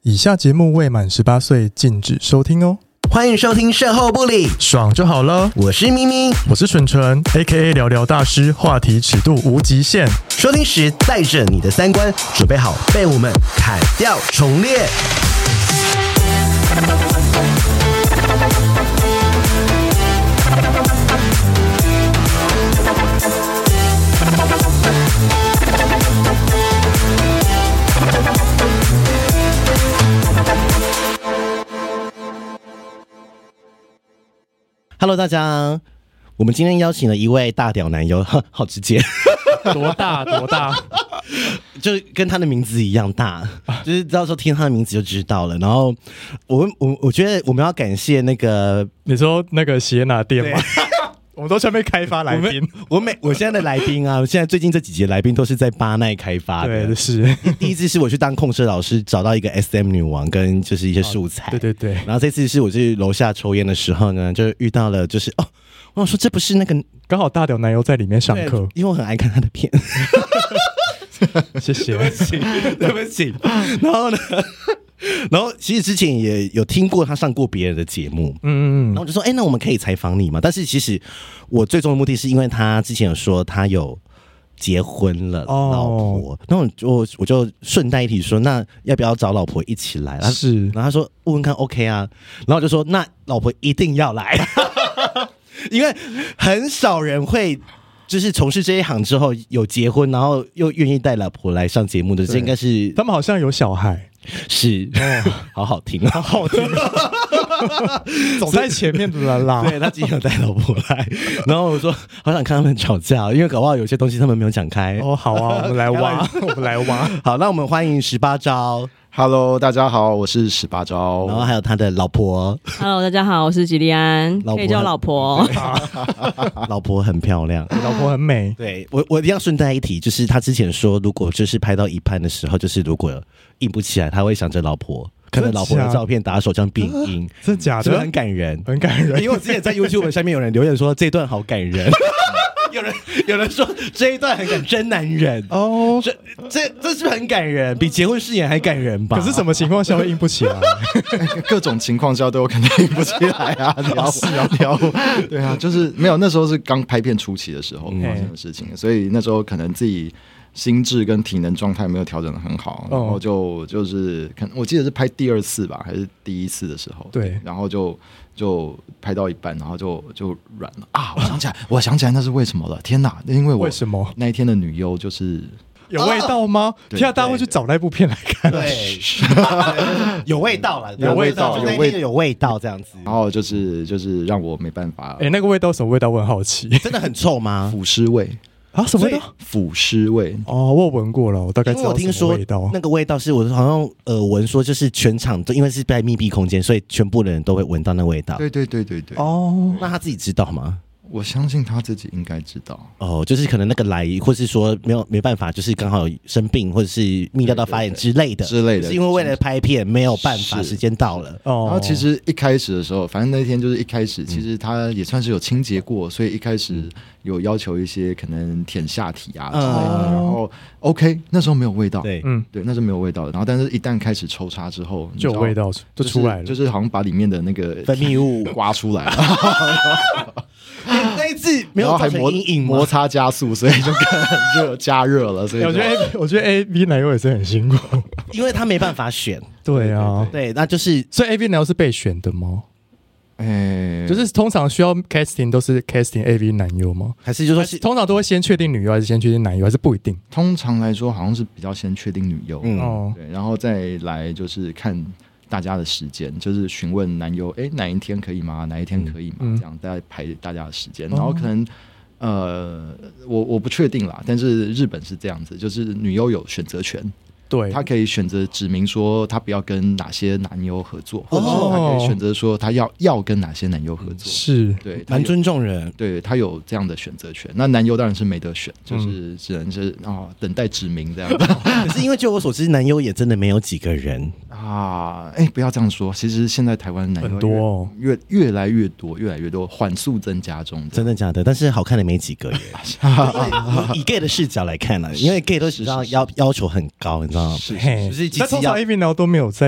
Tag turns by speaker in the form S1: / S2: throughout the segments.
S1: 以下节目未满18岁禁止收听哦。
S2: 欢迎收听售后不理，
S1: 爽就好了。
S2: 我是咪咪，
S1: 我是纯纯 ，AKA 聊聊大师，话题尺度无极限。
S2: 收听时带着你的三观，准备好被我们砍掉重练。Hello， 大家，我们今天邀请了一位大屌男优，好直接，
S1: 多大？
S2: 就跟他的名字一样大，就是到时候听他的名字就知道了。然后我觉得我们要感谢那个，
S1: 你说那个喜拿店吗？我们都全被开发来宾。
S2: 我现在的来宾啊，现在最近这几集来宾都是在巴奈开发的。
S1: 对，是
S2: 第一次是我去当控社老师，找到一个 SM 女王跟就是一些素材。
S1: 对。
S2: 然后这次是我去楼下抽烟的时候呢，就遇到了，就是我想说这不是那个
S1: 刚好大屌男优在里面上课，
S2: 因为我很爱看他的片。
S1: 谢谢，
S2: 对不起。然后其实之前也有听过他上过别人的节目，然后我就说，那我们可以采访你吗？但是其实我最终的目的是因为他之前有说他有结婚了，老婆，那我就顺带一提说，那要不要找老婆一起来？
S1: 是，
S2: 然后他说问问看 OK 啊，然后我就说那老婆一定要来，因为很少人会。就是从事这一行之后有结婚，然后又愿意带老婆来上节目的，这应该是
S1: 他们好像有小孩，
S2: 是好好听，
S1: 好好听，走在前面的啦。
S2: 对，他今天有带老婆来，然后我说好想看他们吵架，因为搞不好有些东西他们没有讲开。
S1: 好啊，我们来挖，
S2: 好，那我们欢迎18招。
S3: Hello， 大家好，我是18招，
S2: 然后还有他的老婆。
S4: Hello， 大家好，我是吉利安，可以叫老婆。
S2: 老婆很漂亮，
S1: 老婆很美。
S2: 对，我一定要顺带一提，就是他之前说，如果就是拍到一半的时候，就是如果硬不起来，他会想着老婆。看着老婆的照片打手枪变音，
S1: 真的假的？
S2: 是不是很感人？
S1: 很感人。
S2: 因为我之前在 YouTube 下面有人留言说这段好感人，有人说这一段很感真男人哦，这是不是很感人？比结婚誓言还感人吧？
S1: 可是什么情况下会硬不起来？
S3: 各种情况下都有可能硬不起来啊！聊，对啊，就是没有那时候是刚拍片初期的时候发生的事情，所以那时候可能自己心智跟体能状态没有调整得很好，然后就是我记得是拍第二次吧，还是第一次的时候，
S1: 对，
S3: 然后就拍到一半，然后就软了啊！我想起来那是为什么了？天哪！因为
S1: 为什么
S3: 那一天的女优就是
S1: 有味道吗？现在大家会去找那部片来看，
S2: 对，有味道了，
S3: 有味道
S2: 这样子。
S3: 然后就是让我没办法。
S1: 那个味道什么味道？我很好奇，
S2: 真的很臭吗？
S3: 腐尸味。
S1: 啊，什么味道？
S3: 腐尸味
S1: 哦，我有闻过了，我大概知道什么味道。
S2: 那个味道是我好像耳闻说，就是全场都因为是在密闭空间，所以全部的人都会闻到那味道。
S3: 对。
S2: 哦，那他自己知道吗？
S3: 我相信他自己应该知道。
S2: 哦，就是可能那个来，或是说没办法，就是刚好生病，或者是泌尿道发炎之类的，是因为为了拍片没有办法，时间到了。
S3: 然后其实一开始的时候，反正那天就是一开始，其实他也算是有清洁过，所以一开始有要求一些可能舔下体啊之类的。然后 OK， 那时候没有味道，对，那时候没有味道的。然后但是一旦开始抽插之后，
S1: 就有味道就出来了，
S3: 就是好像把里面的那个
S2: 分泌物
S3: 刮出来了。
S2: 那一次没有造成阴影，
S3: 摩擦加速，所以就更加热了。所以
S1: 我觉得 AV 男优也是很辛苦，
S2: 因为他没办法选。
S1: 对啊，
S2: 对，那就是
S1: 所以 AV 男优是被选的吗？就是通常需要 casting 都是 casting AV 男优吗？
S2: 还是就说
S1: 通常都会先确定女优，还是先确定男优，还是不一定？
S3: 通常来说，好像是比较先确定女优，对，然后再来就是看大家的时间，就是询问男优，哪一天可以吗？哪一天可以吗？这样大家排大家的时间，然后可能我不确定啦，但是日本是这样子，就是女优有选择权。对，他可以选择指明说他不要跟哪些男优合作，或者是他可以选择说他要跟哪些男优合作。
S1: 是，
S3: 对，
S2: 蛮尊重人，
S3: 对他有这样的选择权。那男优当然是没得选，就是只能是等待指名这样子。
S2: 可是因为就我所知，男优也真的没有几个人
S3: 啊。不要这样说，其实现在台湾男优
S1: 很多，
S3: 越来越多，缓速增加中。
S2: 真的假的？但是好看的没几个耶。以 gay 的视角来看呢，因为 gay 都知道要求很高，你知道吗？
S1: 是，但通常 AV 男优都没有在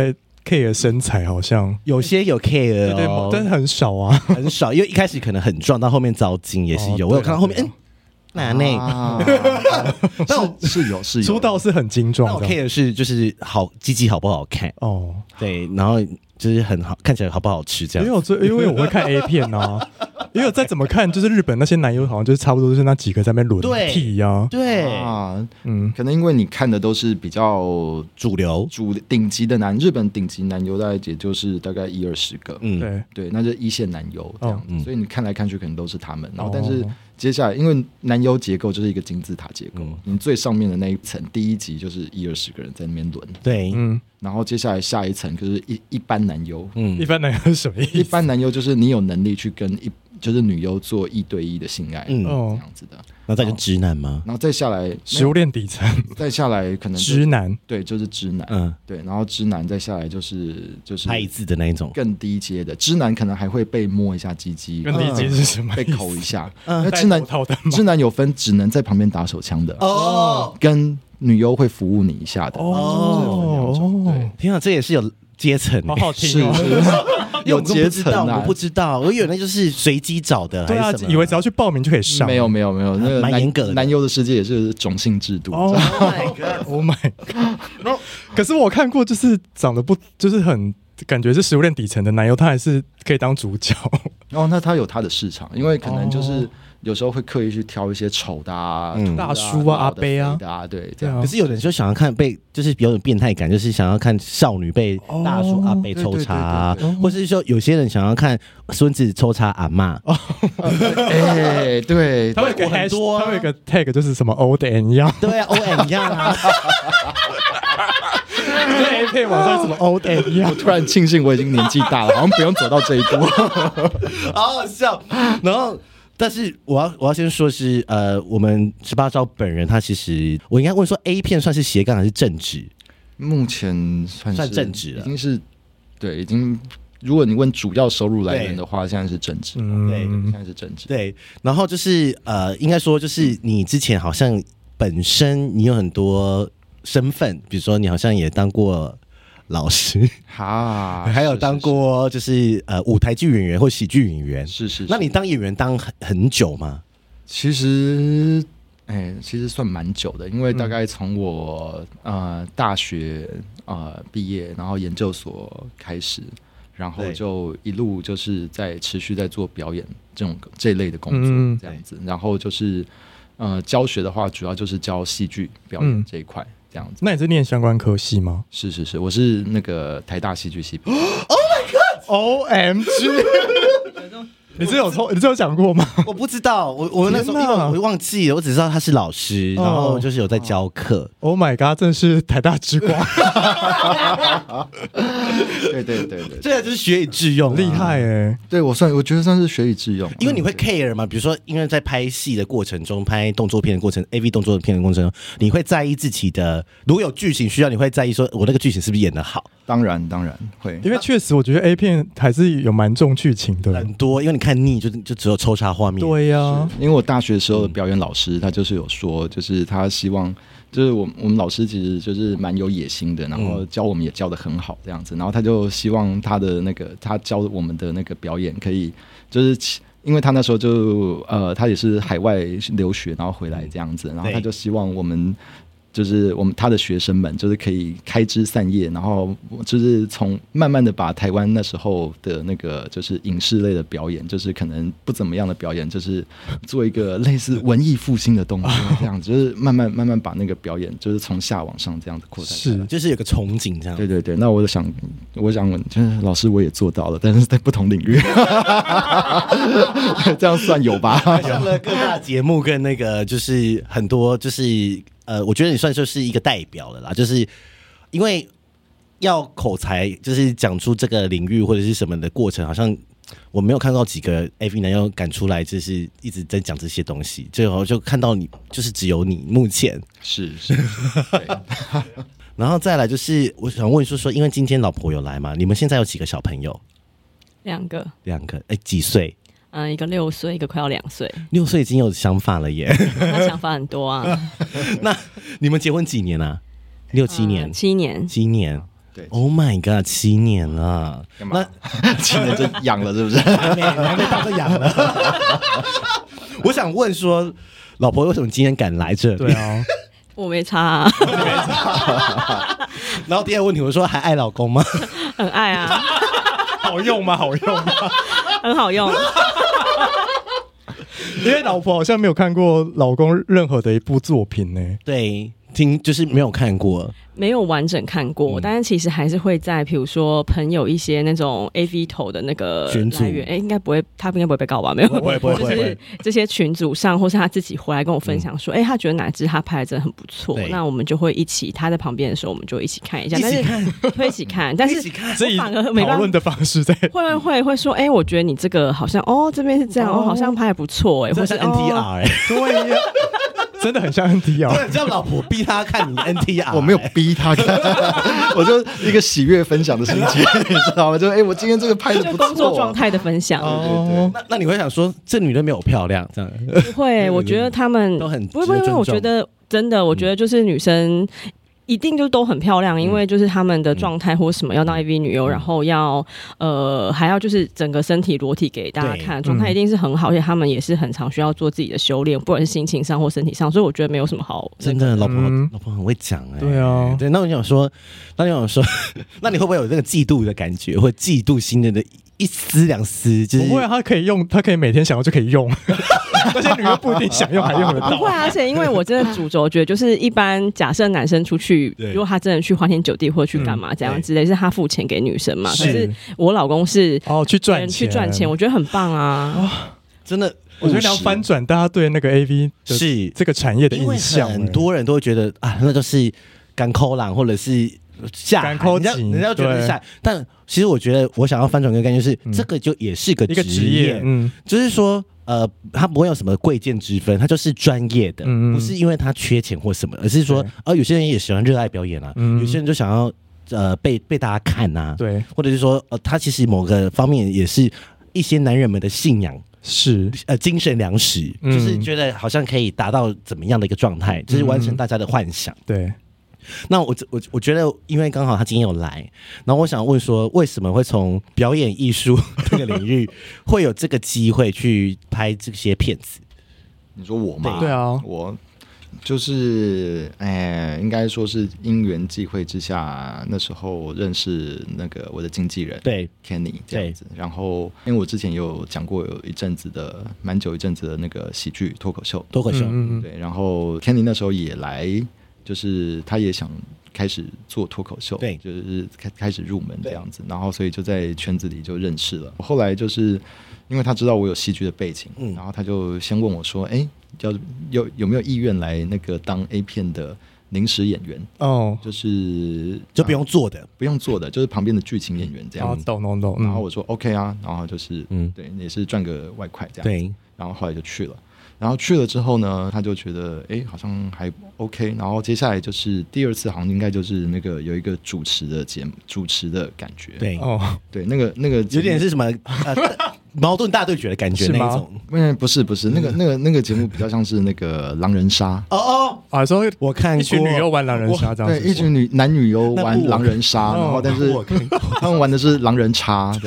S1: care 身材，好像
S2: 有些有 care
S1: 对，但是很少啊，
S2: 很少，因为一开始可能很壮，到后面糟精也是有，我有看到后面哪内，
S3: 但是有
S1: 出道是很精壮，
S2: 但我 care 是就是好鸡鸡好不好看哦，对，然后就是很好看起来好不好吃这样，
S1: 因为我会看 A 片啊。因为我再怎么看，就是日本那些男优好像就是差不多就是那几个在那边轮替呀，
S2: 对
S3: 啊，可能因为你看的都是比较
S2: 主流、
S3: 顶级的日本顶级男优，大概也就是大概10-20个，对，那就一线男优这样，所以你看来看去可能都是他们，然后但是接下来因为男优结构就是一个金字塔结构，你最上面的那一层第一集就是10-20个人在那边轮，
S2: 对，
S3: 然后接下来下一层就是一般男优，
S1: 一般男优是什么意思？
S3: 一般男优就是你有能力去跟就是女优做1对1的性爱，这样子的。
S2: 然后再就直男吗？
S3: 然后再下来
S1: 食物链底层，
S3: 再下来可能
S1: 直男，
S3: 对，就是直男，对，然后直男再下来就是
S2: 拍字的那一种，
S3: 更低阶的直男可能还会被摸一下鸡鸡，
S1: 更低阶是什么？
S3: 被口一下。那直男有分只能在旁边打手枪的跟女优会服务你一下的
S2: 对，天啊，这也是有阶层，
S1: 好好听哦。
S2: 有阶层啊，我不知道，我以为那就是随机找的，
S1: 对啊，以为只要去报名就可以上。
S3: 没有，那个
S2: 蛮严格的。
S3: 男优的世界也是种姓制度。
S1: Oh my god！ 可是我看过，就是长得不，就是很感觉是食物链底层的男优，他还是可以当主角。
S3: 那他有他的市场，因为可能就是有时候会刻意去挑一些丑的
S1: 大叔啊、阿伯
S3: 啊，对这样。
S2: 可是有人就想要看就是比较有变态感，就是想要看少女被大叔阿伯抽插，或是说有些人想要看孙子抽插阿嬷。
S3: 对，
S1: 他会有很多，他会有一个 tag 就是什么 old and young， 对
S2: 啊 ，old and young 啊。
S1: 对 A 片网上什么 old and young，
S3: 我突然庆幸我已经年纪大了，好像不用走到这一步，
S2: 好好笑。然后。但是我要先说是我们18招本人他其实我应该问说 A 片算是斜杠还是正职？
S3: 目前算
S2: 正职了，
S3: 已经是对，已经如果你问主要收入来源的话，现在是正职，对，现在是正职。
S2: 对，然后就是应该说就是你之前好像本身你有很多身份，比如说你好像也当过老师还有当过就是舞台剧演员或喜剧演员，
S3: 是。
S2: 那你当演员当很久吗？
S3: 其实算蛮久的，因为大概从我大学毕业，然后研究所开始，然后就一路就是在持续在做表演这一类的工作，这样子。然后就是教学的话，主要就是教戏剧表演这一块。这样子，
S1: 那你是念相关科系吗？
S3: 是，我是那个台大戏剧系。
S2: Oh my god！OMG！
S1: 你这有讲过吗？
S2: 我不知道，我那时候因为我忘记了，我只知道他是老师，然后就是有在教课。
S1: Oh my god！ 真的是台大之光。
S3: 对，
S2: 这就是学以致用，
S1: 厉害哎！
S3: 对我觉得算是学以致用，
S2: 因为你会 care 吗？比如说，因为在拍戏的过程中，拍动作片的过程 ，AV 动作片的过程中，你会在意自己的，如果有剧情需要，你会在意说我那个剧情是不是演得好？
S3: 当然会，
S1: 因为确实我觉得 A 片还是有蛮重剧情的，
S2: 很多，因为你看腻就只有抽插画面。
S1: 对呀，
S3: 因为我大学的时候的表演老师他就是有说，就是他希望。就是我们老师其实就是蛮有野心的，然后教我们也教得很好这样子，然后他就希望他教我们的那个表演可以，就是因为他那时候就他也是海外留学，然后回来这样子，然后他就希望我们。就是他的学生们就是可以开枝散叶，然后就是从慢慢的把台湾那时候的那个就是影视类的表演，就是可能不怎么样的表演，就是做一个类似文艺复兴的动作这样子，就是慢慢把那个表演就是从下往上这样子扩展，
S2: 是就是有个憧憬这样。
S3: 对，那我想就是老师我也做到了，但是在不同领域，这样算有吧？
S2: 上了各大节目跟那个就是很多就是。我觉得你算是一个代表了啦，就是因为要口才，就是讲出这个领域或者是什么的过程，好像我没有看到几个 AV 男优敢出来，就是一直在讲这些东西，最后就看到你，就是只有你目前
S3: 是，
S2: 然后再来就是我想问说，因为今天老婆有来嘛，你们现在有几个小朋友？2个，几岁？
S4: 一个6岁，一个快要2岁。
S2: 6岁已经有想法了耶，
S4: 他想法很多啊。
S2: 那你们结婚几年啊？6、7年？7年。
S3: 对
S2: ，Oh my god， 7年了，
S3: 干嘛？7年就养了是不是？
S2: 还没到这养了。我想问说，老婆为什么今天敢来这里？
S1: 对啊，
S4: 我没差啊，
S2: 然后第二个问题，我说还爱老公吗？
S4: 很爱啊，
S1: 好用吗？好用吗？
S4: 很好用。
S1: 因为老婆好像没有看过老公任何的一部作品呢。
S2: 对，就是没有看过。
S4: 没有完整看过，但是其实还是会在，比如说朋友一些那种 AV 头的那个
S2: 群组，
S4: 应该不会，他应该不会被告吧？没有，
S2: 不会，
S4: 就是这些群组上，或是他自己回来跟我分享说，他觉得哪支他拍的真的很不错，那我们就会一起，他在旁边的时候，我们就一起看一下，
S2: 一起看，
S4: 会一起看，但是我反而没办法
S1: 讨论的方式在
S4: 会说，我觉得你这个好像这边是这样，好像拍的不错，
S2: 或是 NTR
S1: 对呀。真的很像 NTR，
S2: 对，叫老婆逼他看你 NTR，
S3: 我没有逼他看，我就一个喜悦分享的心情，你知道吗？就我今天这个拍的不错，
S4: 工作状态的分享。
S2: 那你会想说，这女的没有漂亮这样？
S4: 不会，我觉得他们
S2: 都很
S4: 不会，我觉得真的，我觉得就是女生。一定就都很漂亮，因为就是他们的状态或什么要当 AV 女优，然后要还要就是整个身体裸体给大家看，状态一定是很好，而且他们也是很常需要做自己的修炼，不管是心情上或身体上，所以我觉得没有什么好。
S2: 真的，老婆很会讲
S1: 对啊，
S2: 对。那我想说，那你会不会有这个嫉妒的感觉，或嫉妒心的一丝两丝？就是
S1: 不会，他可以用，他可以每天想要就可以用。那些女优不一定想用还用得到。
S4: 不会，而且因为我真的主轴觉得，就是一般假设男生出去，如果他真的去花天酒地或者去干嘛这样之类，是他付钱给女生嘛？可是我老公是
S1: 去赚钱，
S4: 我觉得很棒啊！
S2: 真的，
S1: 我觉得你要翻转大家对那个 AV
S2: 是
S1: 这个产业的印象，
S2: 很多人都会觉得啊，那就是干抠狼或者是下海，人家觉得下海，但其实我觉得我想要翻转个概念就是，这个就也是个职业，就是说。他不会有什么贵贱之分，他就是专业的，不是因为他缺钱或什么，而是说，有些人也喜欢热爱表演啊，有些人就想要被大家看啊，
S1: 对，
S2: 或者是说，他其实某个方面也是一些男人们的信仰，
S1: 是
S2: 精神粮食，就是觉得好像可以达到怎么样的一个状态，就是完成大家的幻想，
S1: 对。
S2: 那我觉得，因为刚好他今天有来，然后我想问说，为什么会从表演艺术这个领域会有这个机会去拍这些片子？
S3: 你说我吗？
S1: 对啊，
S3: 我就是应该说是因缘际会之下，那时候认识那个我的经纪人，
S2: 对
S3: Kenny 这样子。然后因为我之前有讲过有一阵子的蛮久一阵子的那个喜剧脱口秀，对，然后 Kenny 那时候也来。就是他也想开始做脱口秀，
S2: 对，
S3: 就是开始入门这样子，然后所以就在圈子里就认识了。后来就是因为他知道我有戏剧的背景，然后他就先问我说：“有没有意愿来那个当 A 片的临时演员？就
S2: 不用做的，
S3: 不用做的，就是旁边的剧情演员这样子。
S1: 懂。
S3: 然后我说 OK 啊，然后就是对，也是赚个外快这样子。对，然后后来就去了。然后去了之后呢，他就觉得好像还 OK， 然后接下来就是第二次，好像应该就是那个有一个主持的感觉，对，那个
S2: 有点是什么矛盾大对决的感觉那种，
S3: 不是那个节目比较像是那个狼人杀
S1: 说
S2: 我看过
S1: 一群女优玩狼人杀这样子，
S3: 对，一群男女优玩狼人杀，然后但是他们玩的是狼人叉。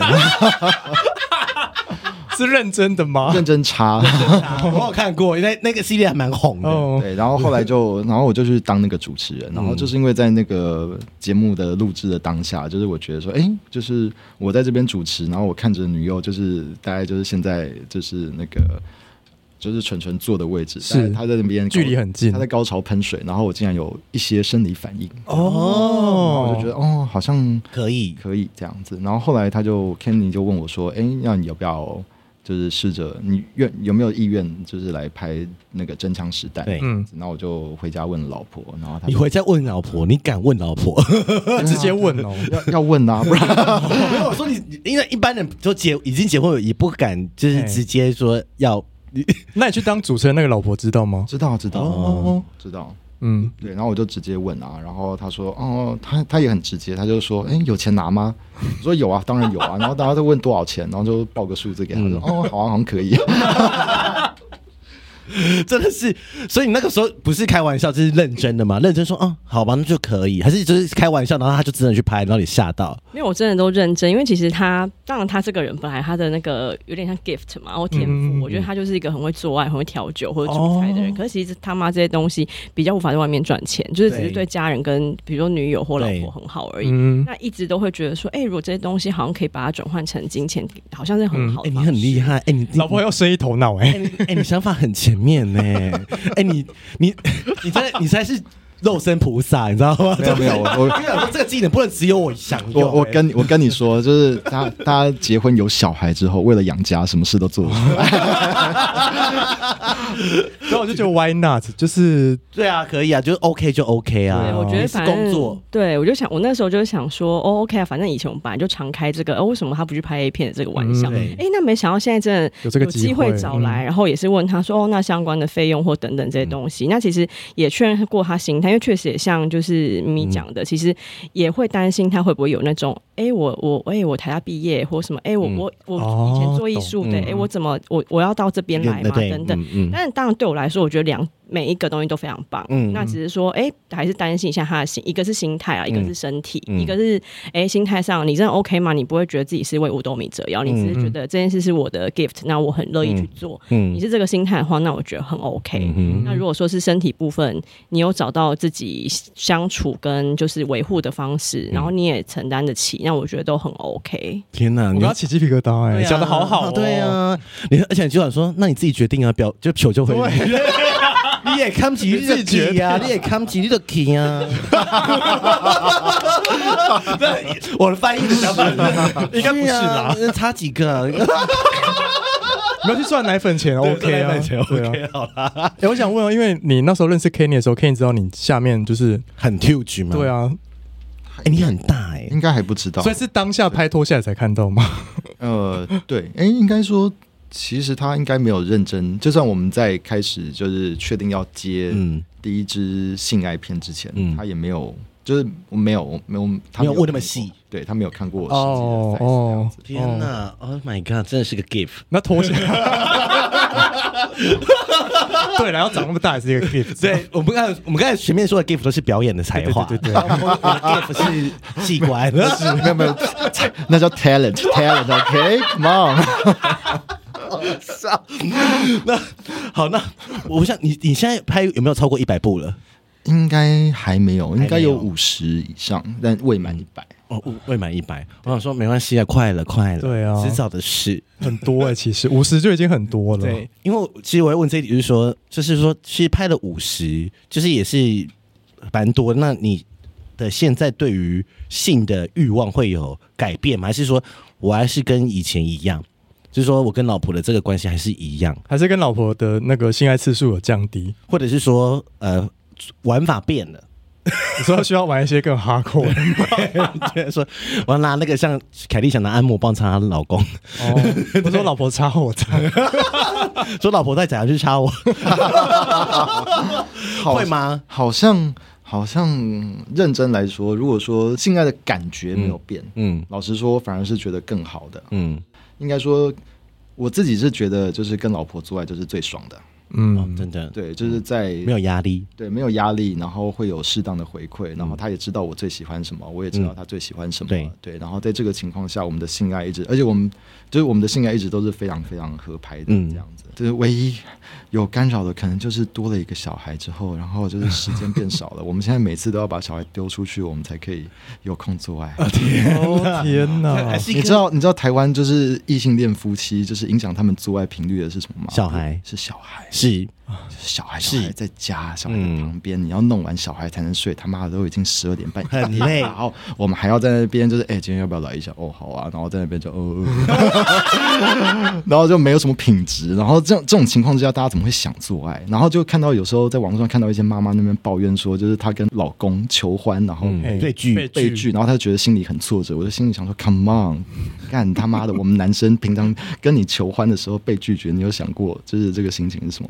S1: 是认真的吗？
S3: 认真插，
S2: 我有看过，那个系列还蛮红的。
S3: 对，然后后来然后我就去当那个主持人，然后就是因为在那个节目的录制的当下，就是我觉得说，就是我在这边主持，然后我看着女优，就是大概就是现在就是那个就是纯坐的位置，是他在那边
S1: 距离很近，
S3: 他在高潮喷水，然后我竟然有一些生理反应然后我就觉得好像可以这样子，然后后来Kenny 就问我说，那你要不要？就是试着你有没有意愿，就是来拍那个真枪实弹？对，然后我就回家问老婆，然后你
S2: 回家问老婆，你敢问老婆？
S1: 直接问哦，
S3: 要问啊，不然
S2: 没有我说你，因为一般人就已经结婚也不敢，就是直接说要。
S1: 那你去当主持人那个老婆知道吗？
S3: 知道，知道。对，然后我就直接问啊，然后他说，他也很直接，他就说，有钱拿吗？我说有啊，当然有啊，然后大家都问多少钱，然后就报个数字给他，说，好啊，好像可以。
S2: 真的是，所以你那个时候不是开玩笑，这是认真的吗？认真说，好吧，那就可以，还是就是开玩笑，然后他就真的去拍，然后你吓到？
S4: 因为我真的都认真，因为其实当然他这个人本来他的那个有点像 gift 嘛，然后天赋，我觉得他就是一个很会做爱、很会调酒或者煮菜的人。可是其实他妈这些东西比较无法在外面赚钱，就是只是对家人跟比如说女友或老婆很好而已。那一直都会觉得说，如果这些东西好像可以把它转换成金钱，好像是很好的。
S2: 你很厉害，你
S1: 老婆要生意头脑
S2: 你想法很前面呢，你才是肉身菩萨，你知道吗？
S3: 没有，我
S2: 这个技能不能只有我享用。
S3: 我跟你说，就是他结婚有小孩之后，为了养家，什么事都做出来。
S1: 所以我就觉得 why not， 就是
S2: 对啊，可以啊，就是 OK 就 OK 啊。
S4: 对，我觉得
S2: 是工作。
S4: 对，我那时候就想说，OK 啊，反正以前我们本来就常开这个，为什么他不去拍 A 片的这个玩笑？那没想到现在真的有机会找来，然后也是问他说，那相关的费用或等等这些东西，那其实也确认过他心态，因为确实也像就是咪咪讲的，其实也会担心他会不会有那种，我台大毕业或什么，我以前做艺术的，我怎么我要到这边来嘛，等等。但是当然对我来说，我觉得每一个东西都非常棒，那只是说，还是担心一下他的心，一个是心态啊，一个是身体，一个是心态上，你真的 OK 吗？你不会觉得自己是为五斗米折腰，你只是觉得这件事是我的 gift， 那我很乐意去做。你是这个心态的话，那我觉得很 OK。那如果说是身体部分，你有找到自己相处跟就是维护的方式，然后你也承担得起，那我觉得都很 OK。
S2: 天哪，
S1: 我刚起鸡皮疙瘩讲得好好。
S2: 对啊，而且你就想说，那你自己决定啊，就球就会。你也看不起你自己呀，你也看不起你的 key 啊。我的翻译的想法
S1: 应该不是啦，
S2: 差几个。
S1: 你要去赚奶粉钱 ，OK 啊
S2: ，OK 好啦。
S1: 我想问因为你那时候认识 Kenny 的时候 ，Kenny 知道你下面就是
S2: 很 huge 吗？
S1: 对啊，
S2: 你很大
S3: 应该还不知道，
S1: 所以是当下拍拖下来才看到吗？
S3: 对，应该说。其实他应该没有认真，就算我们在开始就是确定要接第一支性爱片之前，他也没有，就是没有问
S2: 那么细，
S3: 对他没有看过我实际的 size。
S2: 天哪 ，Oh my god， 真的是个 gift。
S1: 那脱下，对，然后长那么大也是一个 gift。
S2: 对，我们刚才前面说的 gift 都是表演的才华，对，gift 是器官，
S3: 没有，那叫 talent，OK，Come on。
S2: 那好，那我想你现在拍有没有超过100部了？
S3: 应该还没有，应该有50以上，但未满100。
S2: 未满100。我想说没关系啊，快了，
S1: 对啊，
S2: 迟早的事。
S1: 很多其实50就已经很多了。
S2: 对，因为其实我要问这一点，就是说，其实拍了50，就是也是蛮多。那你的现在对于性的欲望会有改变吗？还是说我还是跟以前一样？就是说我跟老婆的这个关系还是一样，
S1: 还是跟老婆的那个性爱次数有降低，
S2: 或者是说玩法变了？
S1: 你说需要玩一些更hardcore的吗？
S2: 对，说我要拿那个像凯莉想拿按摩棒插她老公，
S1: 我说老婆插我插，
S2: 说老婆再怎样去插我，会吗？
S3: 好像认真来说，如果说性爱的感觉没有变，老实说反而是觉得更好的，应该说我自己是觉得就是跟老婆做爱就是最爽的。
S2: 真的，
S3: 对，就是在
S2: 没有压力，
S3: 对，没有压力，然后会有适当的回馈，然后他也知道我最喜欢什么，我也知道他最喜欢什么，对，然后在这个情况下，我们的性爱而且我们的性爱一直都是非常非常合拍的这样子，就是唯一有干扰的可能就是多了一个小孩之后，然后就是时间变少了，我们现在每次都要把小孩丢出去，我们才可以有空做爱。
S1: 天哪！
S3: 你知道台湾就是异性恋夫妻，就是影响他们做爱频率的是什么吗？
S2: 小孩，
S3: 是小孩。
S2: 是
S3: 小孩在家，小孩在旁边，你要弄完小孩才能睡，他妈的都已经12点半，
S2: 很累。
S3: 然后我们还要在那边就是今天要不要来一下？好啊，然后在那边就然后就没有什么品质，然后这种情况之下，大家怎么会想做爱？然后就看到有时候在网络上看到一些妈妈那边抱怨说，就是她跟老公求欢，然后
S2: 被拒，
S3: 然后她觉得心里很挫折。我就心里想说 ，Come on， 干他妈的，我们男生平常跟你求欢的时候被拒绝，你有想过就是这个心情是什么吗？
S2: 其实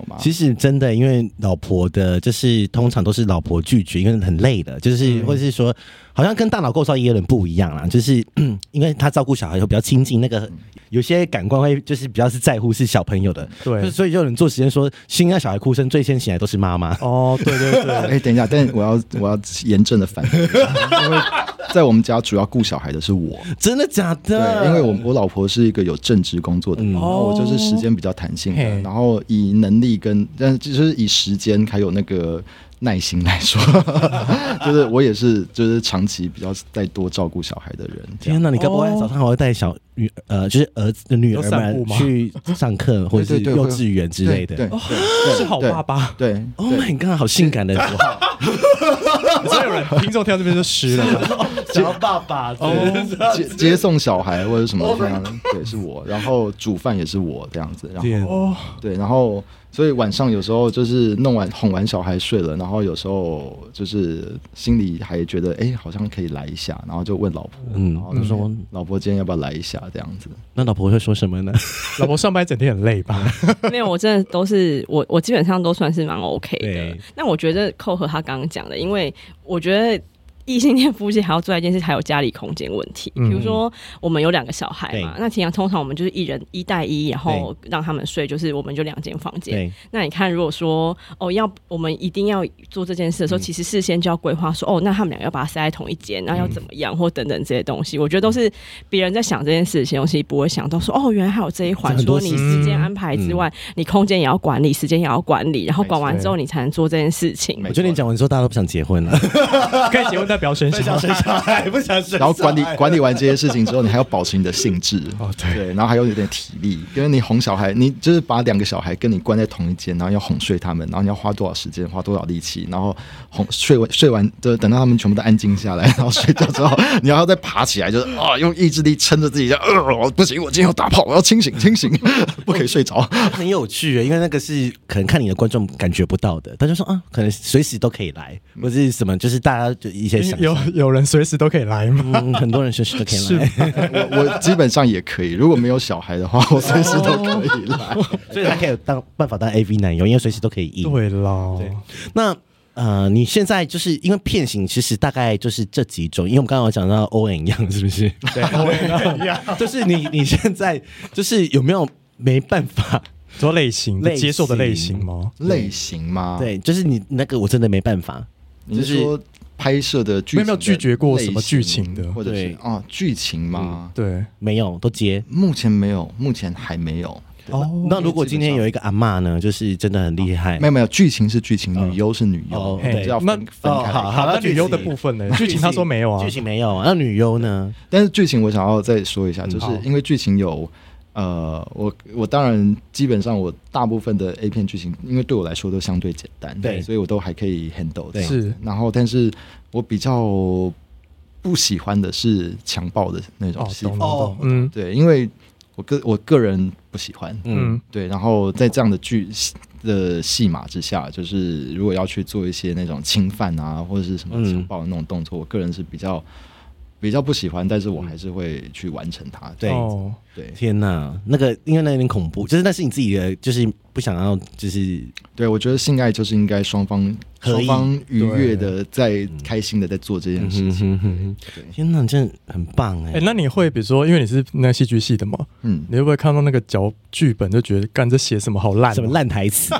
S2: 是真的，因为老婆的，就是通常都是老婆拒绝，因为很累的，就是或者是说，好像跟大脑构造也有点不一样啦，就是因为他照顾小孩会比较亲近，那个有些感官会就是比较是在乎是小朋友的，
S1: 对，
S2: 所以就有人做实验说，新生小孩哭声最先醒来都是妈妈。
S1: 哦，对对对，
S3: 哎，等一下，但我要严正的反对，因为在我们家主要顾小孩的是我，
S2: 真的假的？
S3: 对，因为我老婆是一个有正职工作的人，然后我就是时间比较弹性的，然后以能力但就是以时间还有那个耐心来说，就是我也是就是长期比较再多照顾小孩的人。
S2: 天哪，你该不会早上还会带就是儿子的女儿们去上课或者是幼稚园之类的？
S3: 对，
S1: 是好爸爸。
S3: 对
S2: ，Oh my god， 好性感的符号。
S1: 所以有人听众听到这边就湿了，
S2: 想要爸爸
S3: 接送小孩或者什么这样，对，是我，然后煮饭也是我这样子，然后对，然后所以晚上有时候就是哄完小孩睡了，然后有时候就是心里还觉得好像可以来一下，然后就问老婆，然后就说老婆今天要不要来一下这样子。
S2: 那老婆会说什么呢？
S1: 老婆上班整天很累吧？
S4: 没有，我真的都是我基本上都算是蛮 OK 的。那我觉得扣合他刚刚讲的，因为我觉得异性恋夫妻还要做一件事，还有家里空间问题。比如说我们有2个小孩嘛，那通常我们就是一人1带1，然后让他们睡，就是我们就2间房间。那你看，如果说我们一定要做这件事的时候，其实事先就要规划说那他们2个要把它塞在同一间，然后要怎么样或等等这些东西。我觉得都是别人在想这件事情，东西不会想到说原来还有这一环，说你时间安排之外，你空间也要管理，时间也要管理，然后管完之后你才能做这件事情。
S2: 我觉得你讲完之后，大家都不想结婚了，
S1: 可以结婚但不要生小
S2: 孩，不想生。
S3: 然后管理完这些事情之后，你还要保持你的兴致，对，然后还有点体力，因为你哄小孩，你就是把2个小孩跟你关在同一间，然后要哄睡他们，然后你要花多少时间，花多少力气，然后睡完就等到他们全部都安静下来，然后睡觉之后，你要再爬起来，就是用意志力撑着自己，不行，我今天要打炮，我要清醒，不可以睡着。
S2: 很有趣，因为那个是可能看你的观众感觉不到的，他就说可能随时都可以来，或者是什么，就是大家就一些想象。
S1: 有人随时都可以来吗？
S2: 很多人随时都可以来。
S3: 我基本上也可以，如果没有小孩的话，我随时都可以来。
S2: 所以他可以办法当 AV 男优，因为随时都可以印。
S1: 对啦，
S2: 对。那你现在就是因为片型，其实大概就是这几种，因为我们刚刚有讲到 ON 一样，是不是？
S1: 对，ON 一样。
S2: 就是你现在就是有没有没办法
S1: 说类型接受的类型吗？
S3: 类型吗？
S2: 对，就是你那个我真的没办法。
S3: 你是说拍摄的剧情
S1: 没有拒绝过什么剧情的，
S3: 或者是剧情吗？
S1: 对，
S2: 没有都接。
S3: 目前没有，目前还没有。
S2: 那如果今天有一个阿嬷呢，就是真的很厉害。
S3: 没有，剧情是剧情，女优是女优，这要分开。
S1: 好，那女优的部分呢？剧情他说没有啊，
S2: 剧情没有啊。那女优呢？
S3: 但是剧情我想要再说一下，就是因为剧情有我当然基本上我大部分的 A 片剧情，因为对我来说都相对简单，对，所以我都还可以 handle。
S1: 是，
S3: 然后但是我比较不喜欢的是强暴的那种戏，对，因为我个人不喜欢，对，然后在这样的戏码之下，就是如果要去做一些那种侵犯啊，或者是什么强暴的那种动作，我个人是比较不喜欢，但是我还是会去完成它。对，
S2: 天哪，那个因为那有点恐怖，就是那是你自己的，就是不想要，就是
S3: 对我觉得性爱就是应该双方愉悦的，在开心的在做这件事情。
S2: 天哪，真的很棒哎！
S1: 那你会比如说，因为你是那戏剧系的嘛，你会不会看到那个剧本就觉得干这写什么好烂，
S2: 什么烂台词？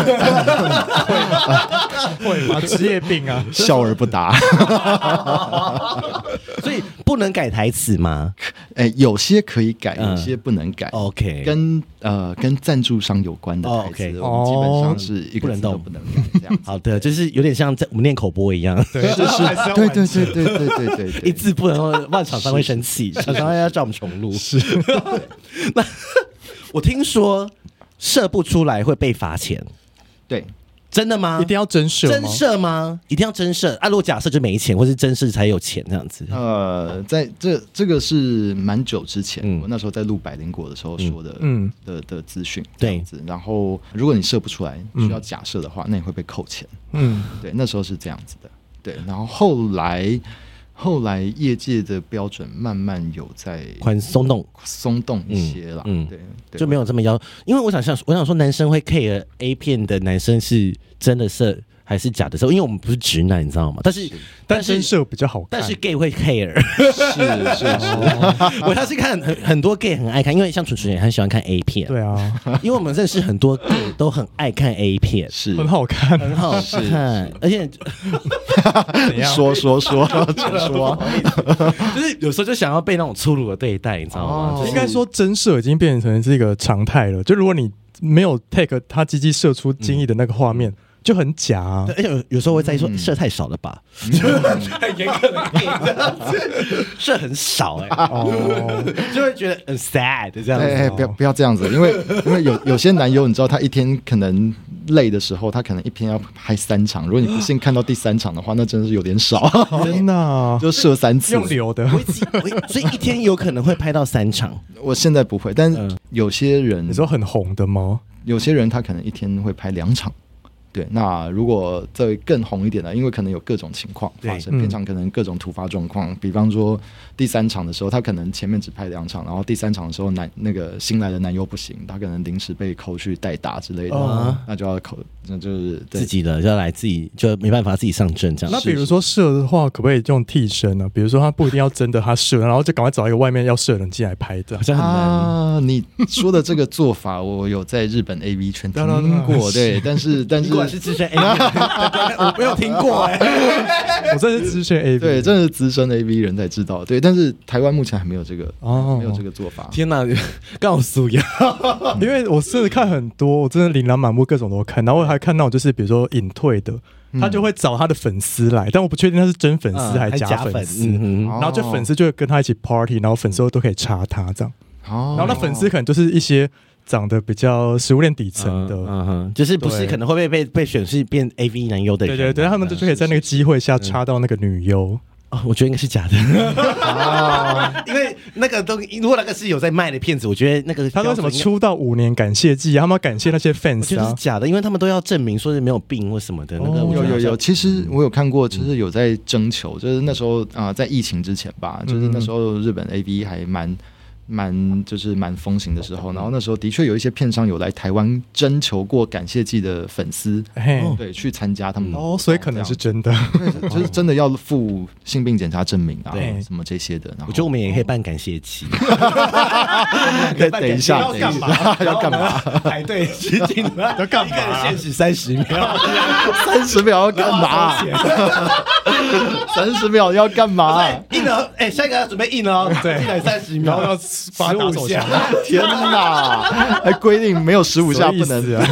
S1: 会吗？职业病啊，
S3: 笑而不答。
S2: 所以不能改台词吗？
S3: 有些可以改，有些不能改。
S2: OK，
S3: 跟赞助商有关的台词，我们基本上是一个字都不能改。这样
S2: 好的，就是有点像在我们念口播一样，
S1: 对，就是
S3: 对，
S2: 一字不能，万厂商会生气，厂商要叫我们重录。
S1: 是，
S2: 那我听说射不出来会被罚钱，
S3: 对。
S2: 真的吗？
S1: 一定要真射吗？
S2: 真射吗？一定要真射啊！如果假设就没钱，或是真射才有钱这样子。
S3: 在这个是蛮久之前，我那时候在录百灵果的时候说的，的资讯这样子。然后如果你射不出来，需要假设的话，那你会被扣钱。对，那时候是这样子的。对，然后后后来业界的标准慢慢有在
S2: 松
S3: 动一些啦，对，
S2: 就没有这么因为我想说，男生会 care A 片的男生是真的色还是假的色？因为我们不是直男，你知道吗？但是
S1: 色比较好看，
S2: 但是 gay 会 care，
S3: 是，
S2: 我要是看很多 gay 很爱看，因为像纯纯也很喜欢看 A 片，
S1: 对啊，
S2: 因为我们认识很多 gay 都很爱看 A 片，
S3: 是
S1: 很好看，
S2: 很好看，而且
S3: 说，
S2: 就是有时候就想要被那种粗鲁的对待，你知道吗？
S1: 应该说真色已经变成是一个常态了，就如果你没有 take 他鸡鸡射出精液的那个画面。就很假啊，
S2: 而且有时候会在意说射太少了吧，很严格的射很少就会觉得很 sad 这样子。
S3: 不要这样子，因为有些男优，你知道他一天可能累的时候，他可能一天要拍3场，如果你不幸看到第3场的话，那真的是有点少，
S1: 真的
S3: 就射3次
S1: 用流的，
S2: 所以一天有可能会拍到3场。
S3: 我现在不会，但有些人
S1: 你说很红的吗？
S3: 有些人他可能一天会拍2场。对，那如果再更红一点的，因为可能有各种情况发生，片场可能各种突发状况，比方说第3场的时候，他可能前面只拍2场，然后第3场的时候那个新来的男优不行，他可能临时被扣去代打之类的，那就要那就是
S2: 自己的要来自己就没办法自己上阵这样。
S1: 那比如说射的话，可不可以用替身呢？比如说他不一定要真的他射，然后就赶快找一个外面要射的人进来拍的，
S2: 好像很难。
S3: 你说的这个做法，我有在日本 AV 圈听过，对，但是
S2: 我是资深 AV， 我没有听过
S1: 我这是资深 AV，
S3: 对，真的是资深 AV 人才知道，对，但是台湾目前还没有这个没有这个做法。
S2: 天哪，告诉呀！
S1: 因为我真的看很多，我真的琳琅满目，各种都看，然后我还看到就是比如说隐退的。他就会找他的粉丝来，但我不确定他是真粉丝还是假粉丝，然后就粉丝就会跟他一起 party， 然后粉丝都可以插他这样，然后那粉丝可能就是一些长得比较食物链底层的，
S2: 就是不是可能会被选是变 AV 男优的人，
S1: 对，他们就可以在那个机会下插到那个女优。
S2: 我觉得应该是假的因为那个如果那个是有在卖的片子，我觉得那个
S1: 他说什么出道5年感谢祭，他们要感谢那些 fans
S2: 就是假的，因为他们都要证明说是没有病或什么的。那个
S3: 有，其实我有看过，就是有在征求，就是那时候在疫情之前吧，就是那时候日本 AV 还蛮风行的时候，然后那时候的确有一些片商有来台湾征求过感谢祭的粉丝，对，去参加他们
S1: 所以可能是真的，
S3: 就是真的要附性病检查证明啊，什么这些的。
S2: 我觉得我们也可以办感谢祭，
S3: 等一下要干嘛？
S2: 排队吃进来要干嘛？一个人限时30秒
S3: ，30秒要干嘛？30秒要干嘛？
S2: 印了，下一个要准备印了，对，进来30秒要15下，
S3: 天哪！还规定没有15下不能。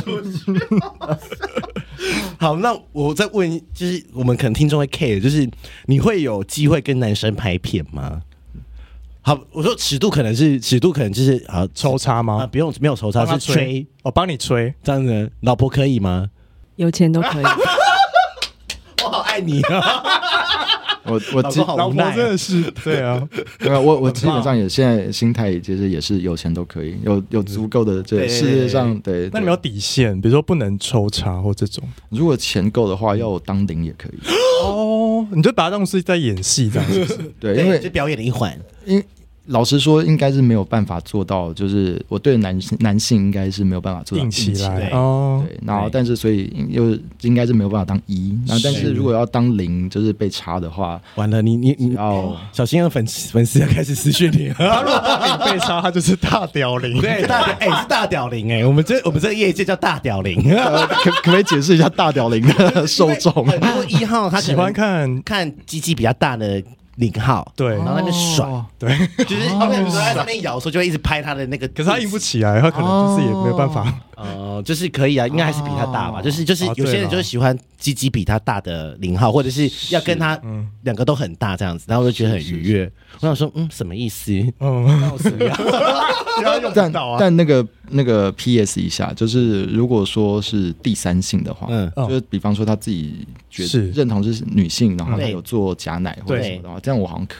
S2: 好，那我再问，就是我们可能听众会 care， 就是你会有机会跟男生拍片吗？好，我说尺度可能就是
S1: 抽插吗？
S2: 不用，没有抽插，是吹，
S1: 帮你吹，
S2: 这样子，老婆可以吗？
S4: 有钱都可以。
S2: 我好爱你啊！
S3: 我
S1: 老婆真的是对啊，
S3: 我基本上也现在心态其实也是有钱都可以，有足够的这世界上对。
S1: 那你们有底线，比如说不能抽查或这种。
S3: 如果钱够的话，要我当零也可以。
S1: 你就把它当是在演戏这样子。
S3: 对，因为
S2: 是表演的一环。
S3: 老实说，应该是没有办法做到，就是我对男性应该是没有办法做到
S1: 硬起来
S3: 对，然后但是所以又应该是没有办法当1，然后但是如果要当0，就是被插的话，
S2: 完了，你要小心，粉丝要开始私讯你。
S1: 他如果被插，他就是大屌零，
S2: 对，是大屌零我们这个业界叫大屌零，
S3: 可不可以解释一下大屌零的受众？
S2: 很多1号他
S1: 喜欢看
S2: 鸡鸡比较大的0号，
S1: 对，
S2: 然后那边甩，
S1: 对，
S2: 就是在上面摇的时候就会一直拍他的那个，
S1: 可是他硬不起来，他可能就是也没有办法。
S2: 就是可以啊，应该还是比他大吧。就是有些人就是喜欢鸡鸡比他大的0号，或者是要跟他2个都很大这样子，然后我就觉得很愉悦。我想说，什么意思？那我怎么样？
S3: 但那个 PS 一下，就是如果说是第3性的话，就是比方说他自己认同是女性，然后他有做假奶或者什么的话，这样我好像可以。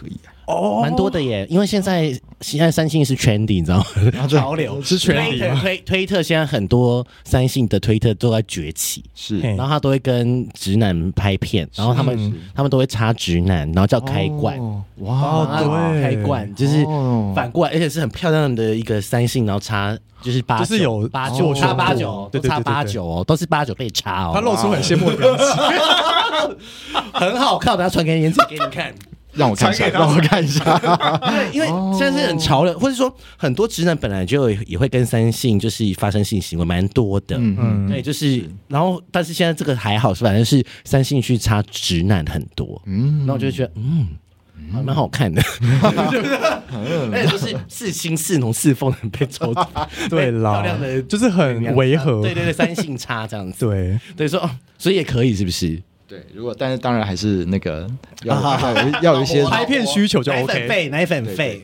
S2: 哦，蛮多的耶，因为现在三性是 trendy， 你知道吗？潮流
S1: 是 trendy。
S2: 推特现在很多三性的推特都在崛起，
S3: 是，
S2: 然后他都会跟直男拍片，然后他们都会插直男，然后叫开罐。
S3: 哇，
S2: 对，开罐就是反过来，而且是很漂亮的一个三性，然后插。就是89，
S1: 就是有
S2: 89插89，对，插89哦，都是89被插哦。
S1: 他露出很羡慕的表情，
S2: 很好看，我等下传给你看。
S3: 让我看一下，
S2: 因为现在是很潮的，或者说很多直男本来就也会跟三性就是发生性行为，蛮多的。对，就是然后但是现在这个还好，是反正是三性去插直男很多。然后我就觉得蛮好看的，而且就是似青似浓似凤的被抽，
S1: 对啦，
S2: 漂亮的
S1: 就是很违和，
S2: 对，三性差这样子，
S1: 对，
S2: 说所以也可以是不是？
S3: 对，但是当然还是那个要有一些
S1: 拍片需求就 OK，
S2: 奶粉费。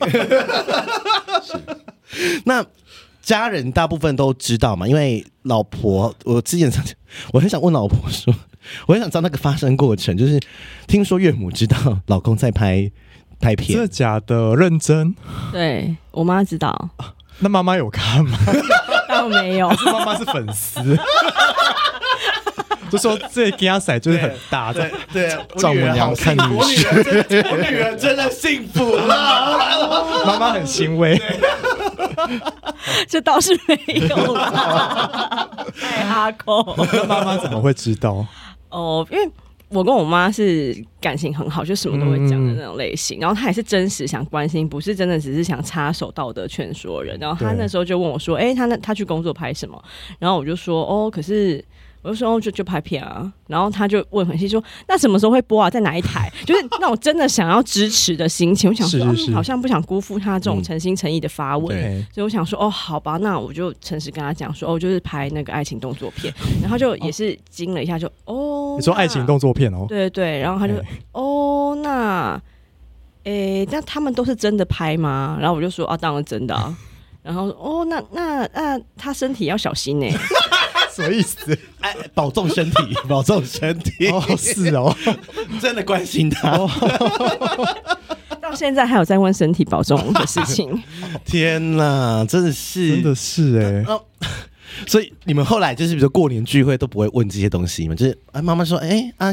S2: 那家人大部分都知道嘛，因为老婆，我很想问老婆说。我很想知道那个发生过程，就是听说岳母知道老公在拍片，
S1: 真的假的？认真？
S4: 对我妈知道，
S1: 那妈妈有看吗？
S4: 倒没有，
S1: 妈妈是粉丝，就说这给他甩就是很大的，
S2: 对，
S3: 丈母娘看女
S2: 婿，我女儿真的幸福了，
S1: 妈妈很欣慰。
S4: 这倒是没有啦，太哈扣。
S1: 那妈妈怎么会知道？
S4: 因为我跟我妈是感情很好，就什么都会讲的那种类型。然后她也是真实想关心，不是真的只是想插手道德劝说人。然后她那时候就问我说：“她去工作拍什么？”然后我就说：“可是。”我就说就拍片啊，然后他就问很细说那什么时候会播啊，在哪一台？就是那种真的想要支持的心情。我想说好像不想辜负他这种诚心诚意的发问，所以我想说好吧，那我就诚实跟他讲说就是拍那个爱情动作片，然后就也是惊了一下就
S1: 你说爱情动作片哦？
S4: 对，然后他就那那他们都是真的拍吗？然后我就说当然真的啊，然后那他身体要小心呢。
S1: 什么意思？
S2: 保重身体，保重身体。
S1: 是哦，
S2: 真的关心他。
S4: 到现在还有在问身体保重的事情。
S2: 天哪，真的是所以你们后来就是比如说过年聚会都不会问这些东西吗？就是妈妈说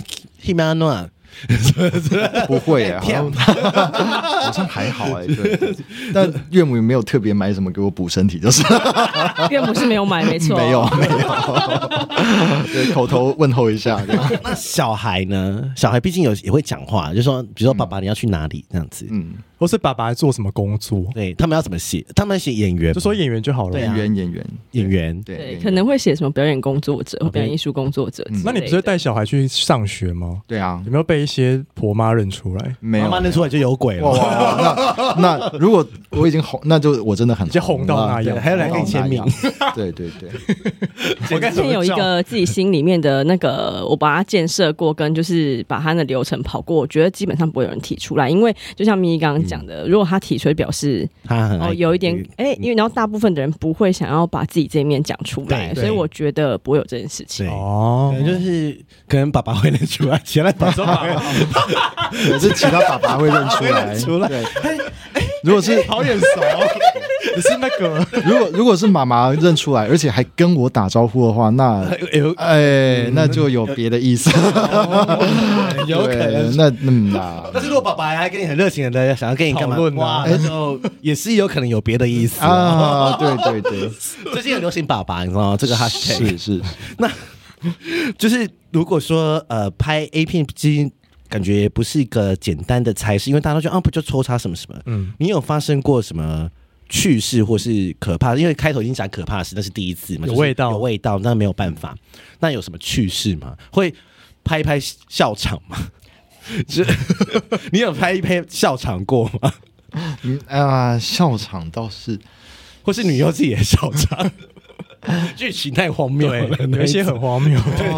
S2: Himano
S3: 不会啊，好像还好对，但岳母也没有特别买什么给我补身体，就是
S4: 岳母是没有买，没错，
S3: 没有，对，口头问候一下。
S2: 那小孩呢？小孩毕竟也会讲话，就说比如说爸爸你要去哪里这样子，
S1: 或是爸爸做什么工作？
S2: 对他们要怎么写？他们写演员，
S1: 就说演员就好了。
S3: 演员，
S4: 对，可能会写什么表演工作者或表演艺术工作者。
S1: 那你不是带小孩去上学吗？
S3: 对啊，
S1: 有没有被一些婆妈认出来？
S3: 没有，
S2: 妈妈认出来就有鬼了。
S3: 那如果我已经红，那就我真的很
S1: 红到那样，
S2: 还要来跟你签名。
S3: 对。
S4: 我之前有一个自己心里面的那个，我把它建设过，跟就是把它的流程跑过，我觉得基本上不会有人提出来，因为就像咪咪刚刚讲的，如果他提出来表示
S2: 他很
S4: 有一点因为然后大部分的人不会想要把自己这一面讲出来，所以我觉得不会有这件事情。
S2: 可能就是可能爸爸会认出来，其他爸爸
S3: 可是其他爸爸会认出来。对，如果是
S1: 好眼熟，你是那个
S3: 如果是妈妈认出来，而且还跟我打招呼的话，那那就有别的意思。
S2: 有可能但是如果爸爸还跟你很热情的想要跟你干嘛哇，那就也是有可能有别的意思
S3: 啊。对，
S2: 最近很流行爸爸，你知道吗？这个 hashtag
S3: 是
S2: 那就是如果说拍 A 片机。感觉不是一个简单的差事，因为大家都觉得不就抽插什么什么。你有发生过什么趣事或是可怕的？因为开头已经讲可怕的事，那是第一次嘛，
S1: 有味道，
S2: 有味道，那没有办法。那有什么趣事吗？会拍一拍笑场吗？你有拍一拍笑场过
S3: 吗？笑场倒是，
S2: 或是女优自己的笑场。剧情太荒谬了，
S1: 有一些很荒谬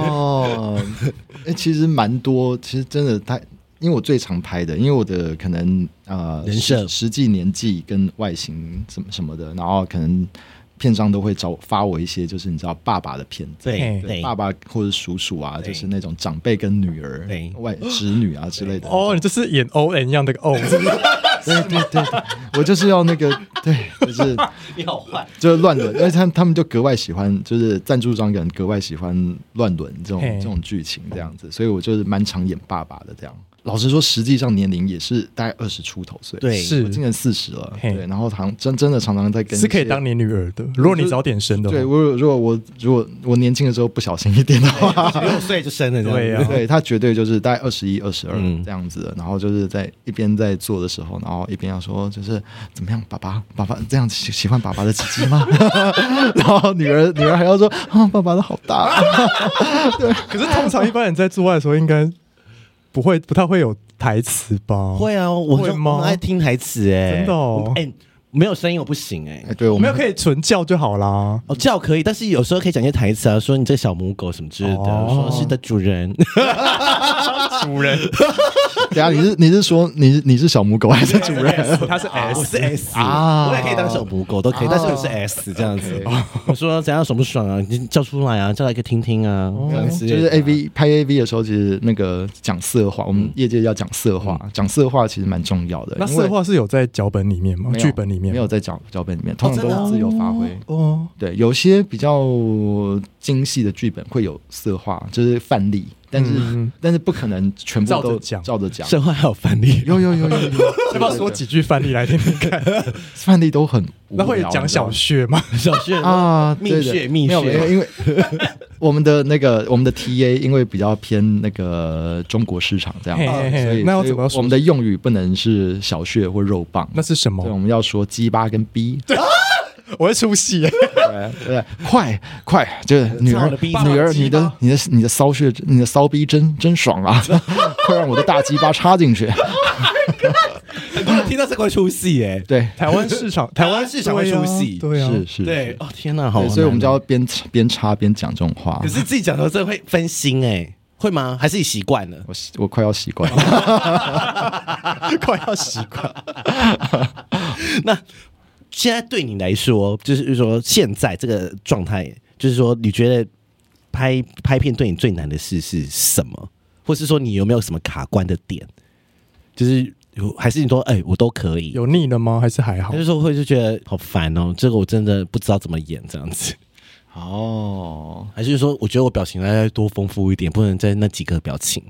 S3: 其实蛮多，其实真的因为我最常拍的，因为我的可能
S2: 人设、
S3: 实际年纪跟外形什么的，然后可能片商都会发我一些，就是你知道爸爸的片子，
S2: 对
S3: 爸爸或者叔叔啊，就是那种长辈跟女儿、侄女啊之类的。
S1: 你这是演 ON 一样的 O，
S3: 对，我就是要那个，对，就是
S2: 你好坏，
S3: 就是乱伦，因为他们就格外喜欢，就是赞助商人格外喜欢乱伦这种剧情这样子，所以我就是蛮常演爸爸的这样。老实说，实际上年龄也是大概20出头岁，
S2: 对，
S1: 是
S3: 我今年40了，对，然后真的常常在跟
S1: 是可以当你女儿的，如果你早点生的话，
S3: 对，如果我年轻的时候不小心一点的话
S2: ，16岁就生了，
S1: 对啊，
S3: 对他绝对就是大概21、22这样子的，然后就是在一边在做的时候，然后一边要说就是怎么样，爸爸这样喜欢爸爸的鸡鸡吗？然后女儿还要说啊，爸爸的好大，
S1: 对，可是通常一般人在做爱的时候应该。不太会有台词吧？
S2: 会啊，我很爱听台词
S1: 真的哦。
S2: 没有声音我不行
S3: 对，我
S1: 们可以纯叫就好啦。
S2: 叫可以，但是有时候可以讲一些台词啊，说你这小母狗什么之类的，说是的主人，
S1: 主人。
S3: 等下你是说你是小母狗还是主人？
S1: 他是 S，
S2: 我是 S 啊，我也可以当小母狗都可以，但是我是 S 这样子。我说怎样爽不爽啊？你叫出来啊，叫来给听听啊。
S3: 就是 拍 AV 的时候，其实那个讲色话，我们业界要讲色话，讲色话其实蛮重要的。
S1: 那色话是有在脚本里面吗？剧本里面
S3: 没有在脚本里面，通常都是自由发挥。哦，对，有些比较精细的剧本会有色话，就是范例。但是不可能全部都照着讲，
S2: 色话还有范例，
S3: 有，
S1: 要不要说几句范例来听听看？
S3: 范例都很无聊，
S1: 那会讲小穴吗？
S2: 小穴
S3: 啊，
S2: 蜜穴，
S3: 没有，因为我们的 TA 因为比较偏那个中国市场这样，所以
S1: 那要怎么说？
S3: 我们的用语不能是小穴或肉棒，
S1: 那是什么？
S3: 对，我们要说鸡巴跟逼。
S1: 我会出戏耶！
S3: 对，快，就是女儿，你的骚穴，你的骚逼真爽啊！快让我的大鸡巴插进去！
S2: 很多人听到这个会出戏耶。
S3: 对，
S1: 台湾市场
S2: 会出戏，
S1: 对啊，
S3: 是，
S2: 对哦，天哪，好，
S3: 所以我们就要边插边讲这种话。
S2: 可是自己讲的这会分心哎，会吗？还是你习惯了？
S3: 我快要习惯了，
S1: 快要习惯。
S2: 那。现在对你来说，就是说现在这个状态，就是说你觉得拍片对你最难的事是什么？或是说你有没有什么卡关的点？就是还是你说我都可以？
S1: 有腻了吗？还是还好？
S2: 就是说会就觉得好烦哦，这个我真的不知道怎么演这样子。
S3: 哦，
S2: 还是说我觉得我表情要多丰富一点，不能在那几个表情。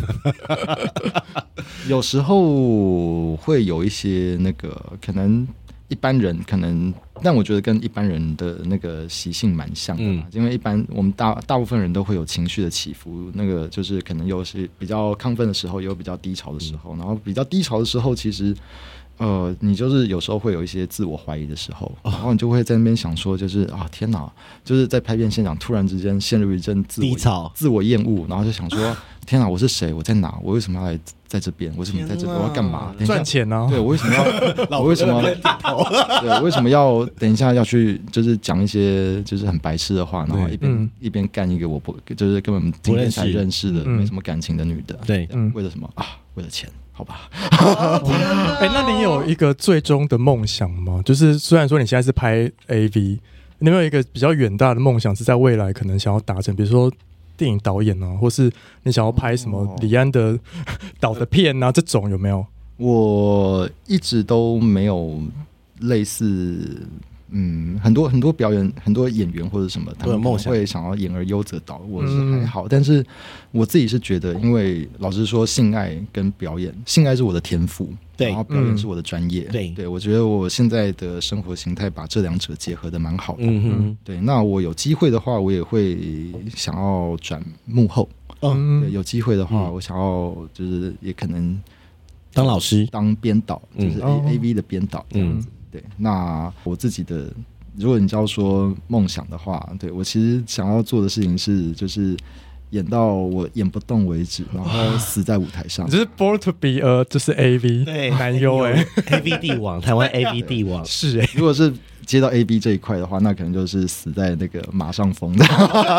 S3: 有时候会有一些那个可能。一般人可能，但我觉得跟一般人的那个习性蛮像的嘛，因为一般我们大部分人都会有情绪的起伏，那个就是可能有是比较亢奋的时候，也有比较低潮的时候，然后比较低潮的时候，其实你就是有时候会有一些自我怀疑的时候，然后你就会在那边想说，就是啊天哪，就是在拍片现场突然之间陷入一阵
S2: 低潮、
S3: 自我厌恶，然后就想说天哪，我是谁？我在哪？我为什么要来在这边？为什么在这边？我要干嘛？
S1: 赚钱呢？
S3: 对，我为什么要？我为什么？对，我为什么要等一下要去就是讲一些就是很白痴的话，然后一边干一个我不就是根本今天才认识的没什么感情的女的？
S2: 对，
S3: 为了什么啊？为了钱。好吧，
S1: 那你有一个最终的梦想吗？就是虽然说你现在是拍 AV， 你有没有一个比较远大的梦想，是在未来可能想要达成？比如说电影导演啊，或是你想要拍什么李安的导的片啊，这种有没有？
S3: 我一直都没有类似。很多表演很多演员或者什么，他们会想要演而优则导，我是还好，但是我自己是觉得，因为老实说，性爱跟表演，性爱是我的天赋，
S2: 对，
S3: 然后表演是我的专业，
S2: 对，
S3: 我觉得我现在的生活形态把这两者结合的蛮好的，对，那我有机会的话，我也会想要转幕后，对，有机会的话，我想要就是也可能
S2: 当老师、
S3: 当编导，就是 AV 的编导这样子。对，那我自己的，如果你要说梦想的话，对我其实想要做的事情是，就是演到我演不动为止，然后死在舞台上。
S1: 就是 born to be a 就是 AV
S2: 对
S1: 男优
S2: AV 帝王，台湾 AV 帝王
S1: 是
S3: 如果是接到 AB 这一块的话，那可能就是死在那个马上疯的。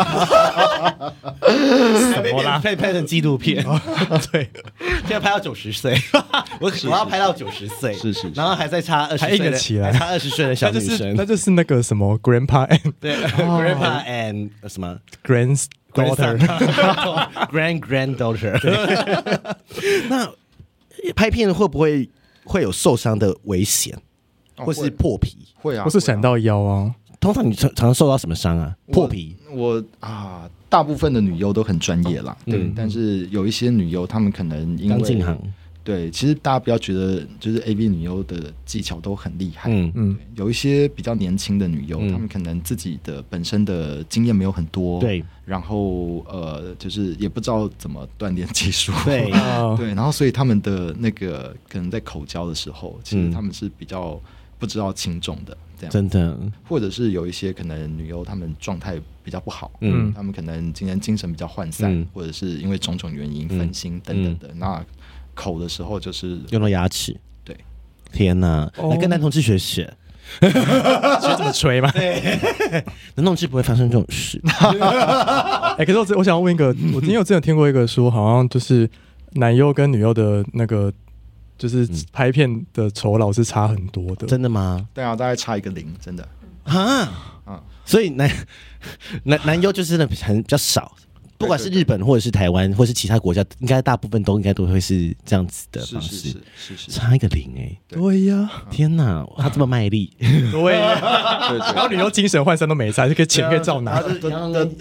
S2: 什么啦？拍成纪录片，
S1: 对，
S2: 现在拍到90岁，我要拍到90岁，
S3: 是，
S2: 然后还在差20岁，
S1: 还硬得起来，
S2: 还差20岁的小女生，
S1: 那就是那个什么 grandpa and
S2: 对 grandpa and 什么
S1: granddaughter
S2: granddaughter。那拍片会不会会有受伤的危险，或是破皮？
S3: 会啊，
S1: 或是闪到腰啊。
S2: 通常你常受到什么伤啊？破皮？
S3: 大部分的女优都很专业啦，对，但是有一些女优她们可能因为
S2: 刚进行。
S3: 对，其实大家不要觉得就是 AV 女优的技巧都很厉害，有一些比较年轻的女优，她们可能自己的本身的经验没有很多，
S2: 对，
S3: 然后就是也不知道怎么锻炼技术，
S2: 对
S3: 对，然后所以她们的那个可能在口交的时候，其实她们是比较不知道轻重的，这样
S2: 真的，或
S3: 者是有一些可能女优她们状态比较不好，她们可能今天精神比较涣散，或者是因为种种原因分心等等的，那口的时候就是
S2: 用到牙齿，
S3: 对，
S2: 天哪，来跟男同志学，学
S1: 怎么吹嘛？
S2: 男同志不会发生这种事。
S1: 可是我想要问一个，我之前有听过一个说，好像就是男优跟女优的那个，就是拍片的酬劳是差很多的，
S2: 真的吗？
S3: 对啊，大概差1个0，真的
S2: 所以男优就是比较少。不管是日本或者是台湾或是其他国家，应该大部分都会是这样子的方式，是差1个0
S1: 对呀，
S2: 天哪，他这么卖力，
S1: 对呀，然后女优精神涣散都没差，这个钱可以照拿，
S2: 对，
S1: 对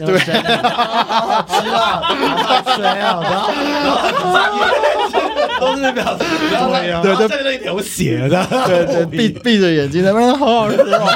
S2: 都是表情，对，就在那一条血的，
S3: 对，闭着眼睛在那边好好吃，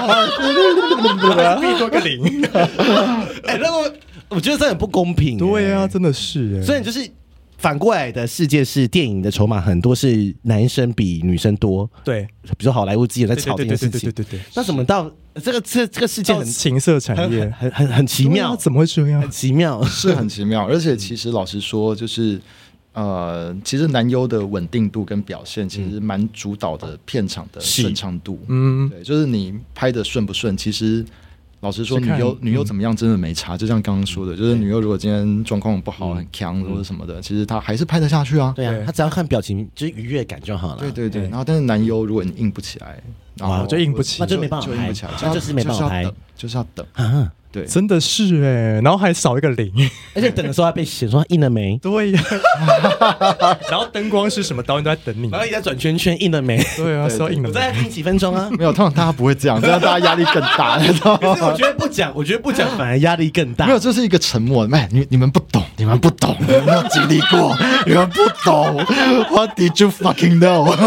S1: 闭多个0，
S2: 那我觉得这很不公平。
S1: 对啊，真的是。
S2: 所以就是反过来的世界是电影的筹码很多是男生比女生多。
S1: 对，
S2: 比如说好莱坞之前在吵这件事情。对。那怎么到这个世界很
S1: 情色产业
S2: 很奇妙？
S1: 怎么会这样？
S2: 很奇妙，
S3: 是很奇妙。而且其实老实说，就是其实男优的稳定度跟表现其实蛮主导的片场的顺畅度。对，就是你拍的顺不顺，其实。老实说，女优怎么样真的没差，就像刚刚说的，就是女优如果今天状况不好、很强或者什么的，其实她还是拍得下去啊。
S2: 对啊，她只要看表情，就是愉悦感就好了。
S3: 对。然后，但是男优如果你硬不起来，然后
S1: 就硬不起，
S2: 那就没办法拍，那就是没办法拍，
S3: 就是要等
S2: 啊。
S3: 对，
S1: 真的是然后还少1个0，
S2: 而且等的时候还被写说印了没？
S1: 对呀，然后灯光是什么导演都在等你，
S2: 然后一直在转圈圈，印了没？
S1: 对啊，是要印了没？
S2: 我再印几分钟啊？
S3: 没有，通常大家不会这样，这样大家压力更大。可
S2: 是我觉得不讲反而压力更大。
S3: 没有，这是一个沉默。你们不懂，你们没有经历过，你们不懂。What did you fucking know？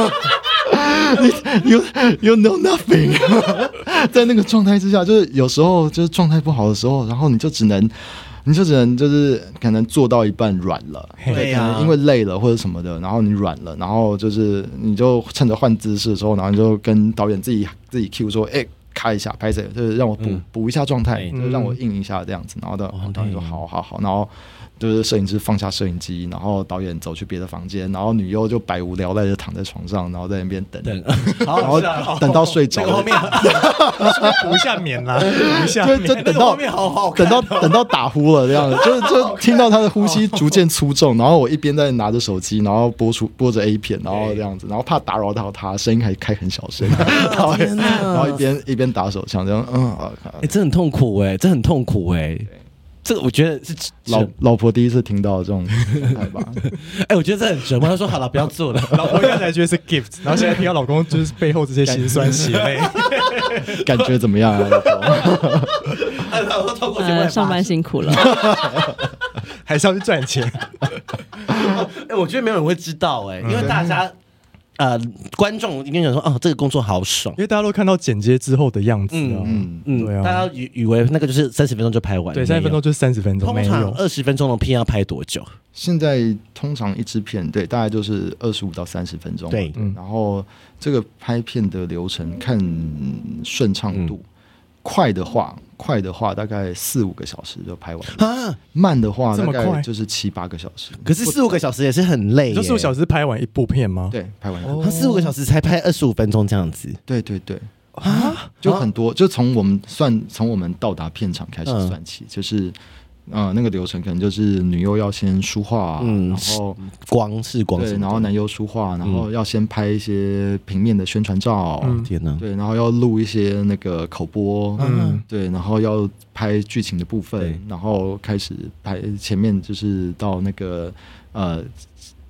S3: You know nothing 。在那个状态之下，就是有时候就是状态不好的时候，然后你就只能就是可能做到一半软了，对，可能因为累了或者什么的，然后你软了，然后就是你就趁着换姿势的时候，然后你就跟导演自己 cue 说，开一下，拍谁，就是让我补一下状态，就是让我硬一下这样子，然后导演说好，然后。就是摄影师放下摄影机，然后导演走去别的房间，然后女优就百无聊赖的躺在床上，然后在那边等，然后等到睡着。
S1: 后面补一下眠啦，补一下眠，
S3: 就等到等到打呼了这样子，就听到他的呼吸逐渐粗重，然后我一边在拿着手机，然后播着 A 片，然后这样子，然后怕打扰到他，声音还开很小声，然后一边打手枪这样，
S2: 这很痛苦这很痛苦这个我觉得是
S3: 老婆第一次听到这种状态吧。
S2: 我觉得这很折磨。她说好了，不要做了。
S1: 老婆刚才觉得是 gift， 然后现在听到老公就是背后这些辛酸血泪，
S3: 感觉怎么样啊？
S2: 老婆透过
S4: 上班辛苦了，
S1: 还是要去赚钱。
S2: 我觉得没有人会知道因为大家。观众一定想说，这个工作好爽，
S1: 因为大家都看到剪接之后的样子啊，对啊，
S2: 大家以为那个就是30分钟就拍完，
S1: 对，30分钟就是30分钟，
S2: 通常20分钟的片要拍多久？
S3: 现在通常一支片，对，大概就是25到30分钟，
S2: 对，
S3: 然后这个拍片的流程看顺畅度。快的话大概4-5个小时就拍完了，慢的话大概就是7-8个小时。
S2: 可是4-5个小时也是很累，
S1: 就4-5小时拍完一部片吗？
S3: 对，拍完
S2: 他4-5个小时才拍25分钟这样子。
S3: 对就很多，就从我们到达片场开始算起，就是那个流程可能就是女优要先梳化，然后
S2: 光
S3: 对，然后男优梳化，然后要先拍一些平面的宣传照，
S2: 天哪，
S3: 对，然后要录一些那个口播，对，然后要拍剧情的部分，然后开始拍前面就是到那个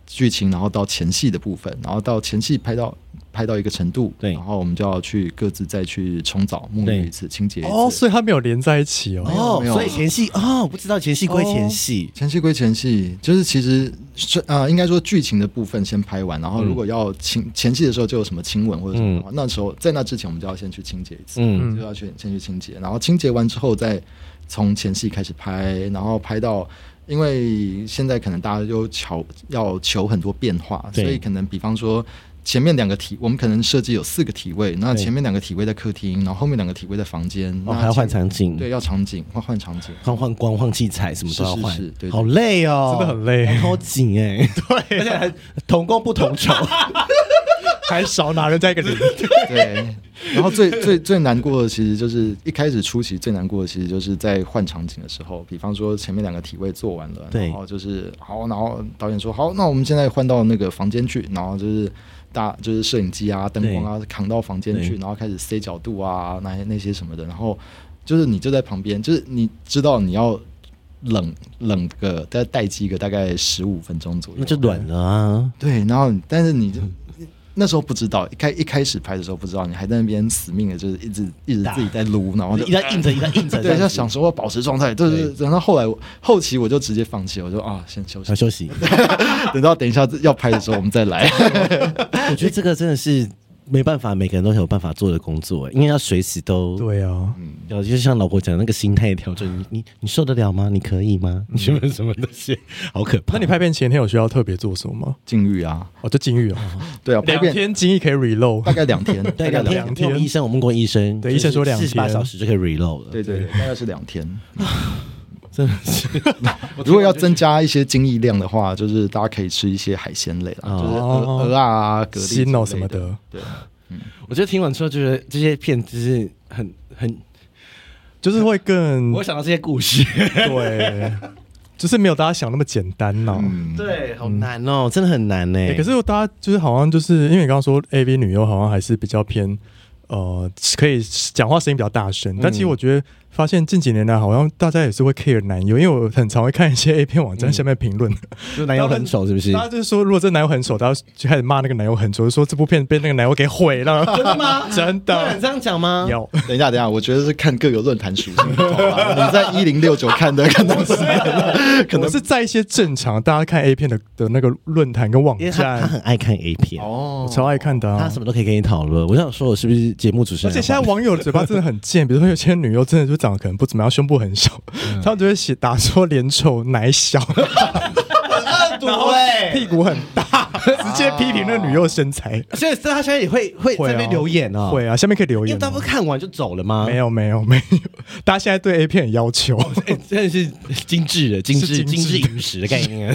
S3: 剧情，然后到前戏的部分，然后到前戏拍到一个程度，对，然后我们就要去各自再去冲澡、沐浴一次、清洁一次。
S1: 哦，所以它没有连在一起哦。
S2: 所以前戏我不知道前戏归前戏，
S3: 前戏归前戏，就是其实应该说剧情的部分先拍完，然后如果要前戏的时候就有什么亲吻或者什么的话，那时候在那之前我们就要先去清洁一次，就要先去清洁，然后清洁完之后再从前戏开始拍，然后拍到。因为现在可能大家都要求很多变化，所以可能比方说前面2个我们可能设计有4个体位，那前面2个体位在客厅，然后后面2个体位在房间，
S2: 还要换场景，
S3: 对，要场景换场景，
S2: 换光换器材，什么都要换，
S3: 是对，
S2: 好累哦，
S1: 真的很累，
S2: 好紧对，而且还同工不同酬。
S1: 还少拿人在一个零。
S3: 对，然后最难过的其实就是一开始初期最难过的其实就是在换场景的时候，比方说前面2个体位做完了，然后就是好，然后导演说好，那我们现在换到那个房间去，然后就是摄影机啊、灯光啊扛到房间去，然后开始塞角度啊那些什么的，然后就是你就在旁边，就是你知道你要冷个再待机个大概15分钟左右，
S2: 那就软了啊。
S3: 对，然后但是你就。那时候不知道，一开始拍的时候不知道，你还在那边死命的，就是一直自己在撸，然后就
S2: 一直硬着，
S3: 对，要想说要保持状态，对。然后后期我就直接放弃，我就先休息，等一下要拍的时候我们再来。
S2: 我觉得这个真的是没办法，每个人都有办法做的工作，因为要随时都
S1: 对啊，
S2: 就像老婆讲的那个心态调整，你受得了吗？你可以吗？你什么那些好可怕。
S1: 那你拍片前天有需要特别做什么吗？
S3: 禁欲啊，
S1: 就禁欲
S3: 对啊
S1: ，2天禁欲可以 reload，
S3: 大概2天，
S2: 对，2天。我问过医生，
S1: 对，医生说2天
S2: 48小时就可以 reload 了，
S3: 对，大概是2天。
S2: 真的是，
S3: 如果要增加一些精液量的话，就是大家可以吃一些海鲜类啦，就是鹅啊、蛤蜊
S1: 什么的。
S3: 对，
S2: 我觉得听完之后，觉得这些片就是很，
S1: 就是会更，
S2: 我想到这些故事，
S1: 对，就是没有大家想那么简单呐。
S2: 对，好难哦，真的很难呢。
S1: 可是大家就是好像就是因为你刚刚说 AV 女优好像还是比较偏可以讲话声音比较大声，但其实我觉得发现近几年来好像大家也是会 care 男优，因为我很常会看一些 A 片网站下面评论，
S2: 就男优很丑是不是？
S1: 大家就是说，如果这男优很丑，大家就开始骂那个男优很丑，就说这部片被那个男优给毁了。
S2: 真的吗？
S1: 真的？
S2: 这样讲吗？
S1: 有。
S3: 等一下，我觉得是看各个论坛属性不同吧。你在1069看的可能
S1: 是在一些正常大家看 A 片的那个论坛跟网站，
S2: 因为他很爱看 A 片
S1: 我超爱看的
S2: 他什么都可以跟你讨论。我想说，我是不是节目主持人？
S1: 而且现在网友的嘴巴真的很贱，比如说有些女优真的就长得可能不怎么样，胸部很小，他们就会打说脸丑奶小，然后屁股很大，直接批评那个女优身材。
S2: 所以他现在也会在那边留言哦，
S1: 会啊，下面可以留言。
S2: 因为大部分看完就走了吗？
S1: 没有，大家现在对 A 片很要求，
S2: 真的是精致的、精致饮食的概念。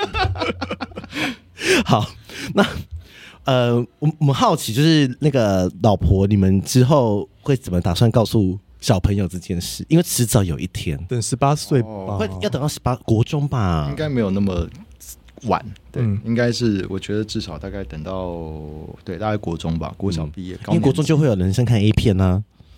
S2: 好，那我们好奇，就是那个老婆，你们之后会怎么打算告诉小朋友这件事？因为迟早有一天，
S1: 等18岁吧，
S2: 会要等到18国中吧，
S3: 应该没有那么晚。对，应该是我觉得至少大概等到大概国中吧，国小毕业，
S2: 因为国中就会有人生看 A 片啊。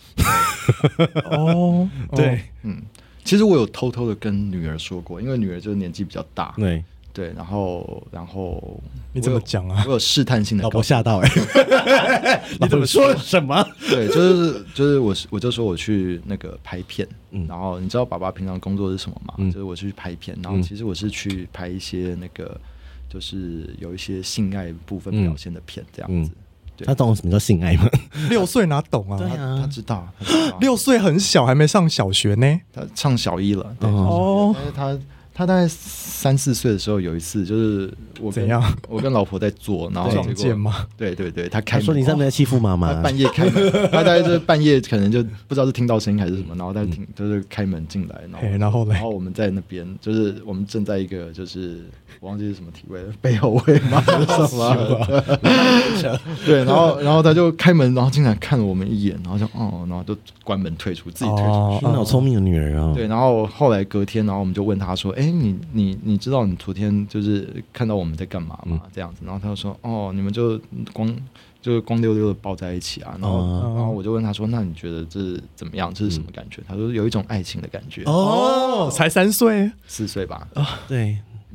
S2: 对，
S3: 其实我有偷偷的跟女儿说过，因为女儿就是年纪比较大，对，然后
S1: 你怎么讲啊？
S3: 我有试探性的，
S2: 老婆吓到你怎么说什么？
S3: 对，就是我就说我去那个拍片，然后你知道爸爸平常工作是什么吗？就是我去拍片，然后其实我是去拍一些那个就是有一些性爱部分表现的片这样子。
S2: 他懂什么叫性爱吗
S1: ？6岁哪懂啊？
S3: 对啊，他知道。
S1: 6岁很小，还没上小学呢。
S3: 他上小1了。但是他大概3、4岁的时候，有一次就是我跟老婆在做，然后
S1: 撞见吗？
S3: 对，他开门，
S2: 他说你在没欺负妈妈，
S3: 他半夜开门，他大概就是半夜可能就不知道是听到声音还是什么，然后他就是开门进来，
S1: 然后
S3: 我们在那边就是我们正在一个就是我忘记是什么体位了，背后位吗？什么？对，然后他就开门，然后进来看了我们一眼，然后就然后就关门退出，自己退出去。
S2: 好聪明的女儿啊！
S3: 对，然后后来隔天，然后我们就问他说：“哎，你知道你昨天就是看到我们在干嘛吗？”这样子，然后他就说：“你们就光溜溜的抱在一起啊。”然后我就问他说：“那你觉得这是怎么样？这是什么感觉？”他说：“有一种爱情的感觉。”
S1: 才3岁、
S3: 4岁吧？
S2: 对。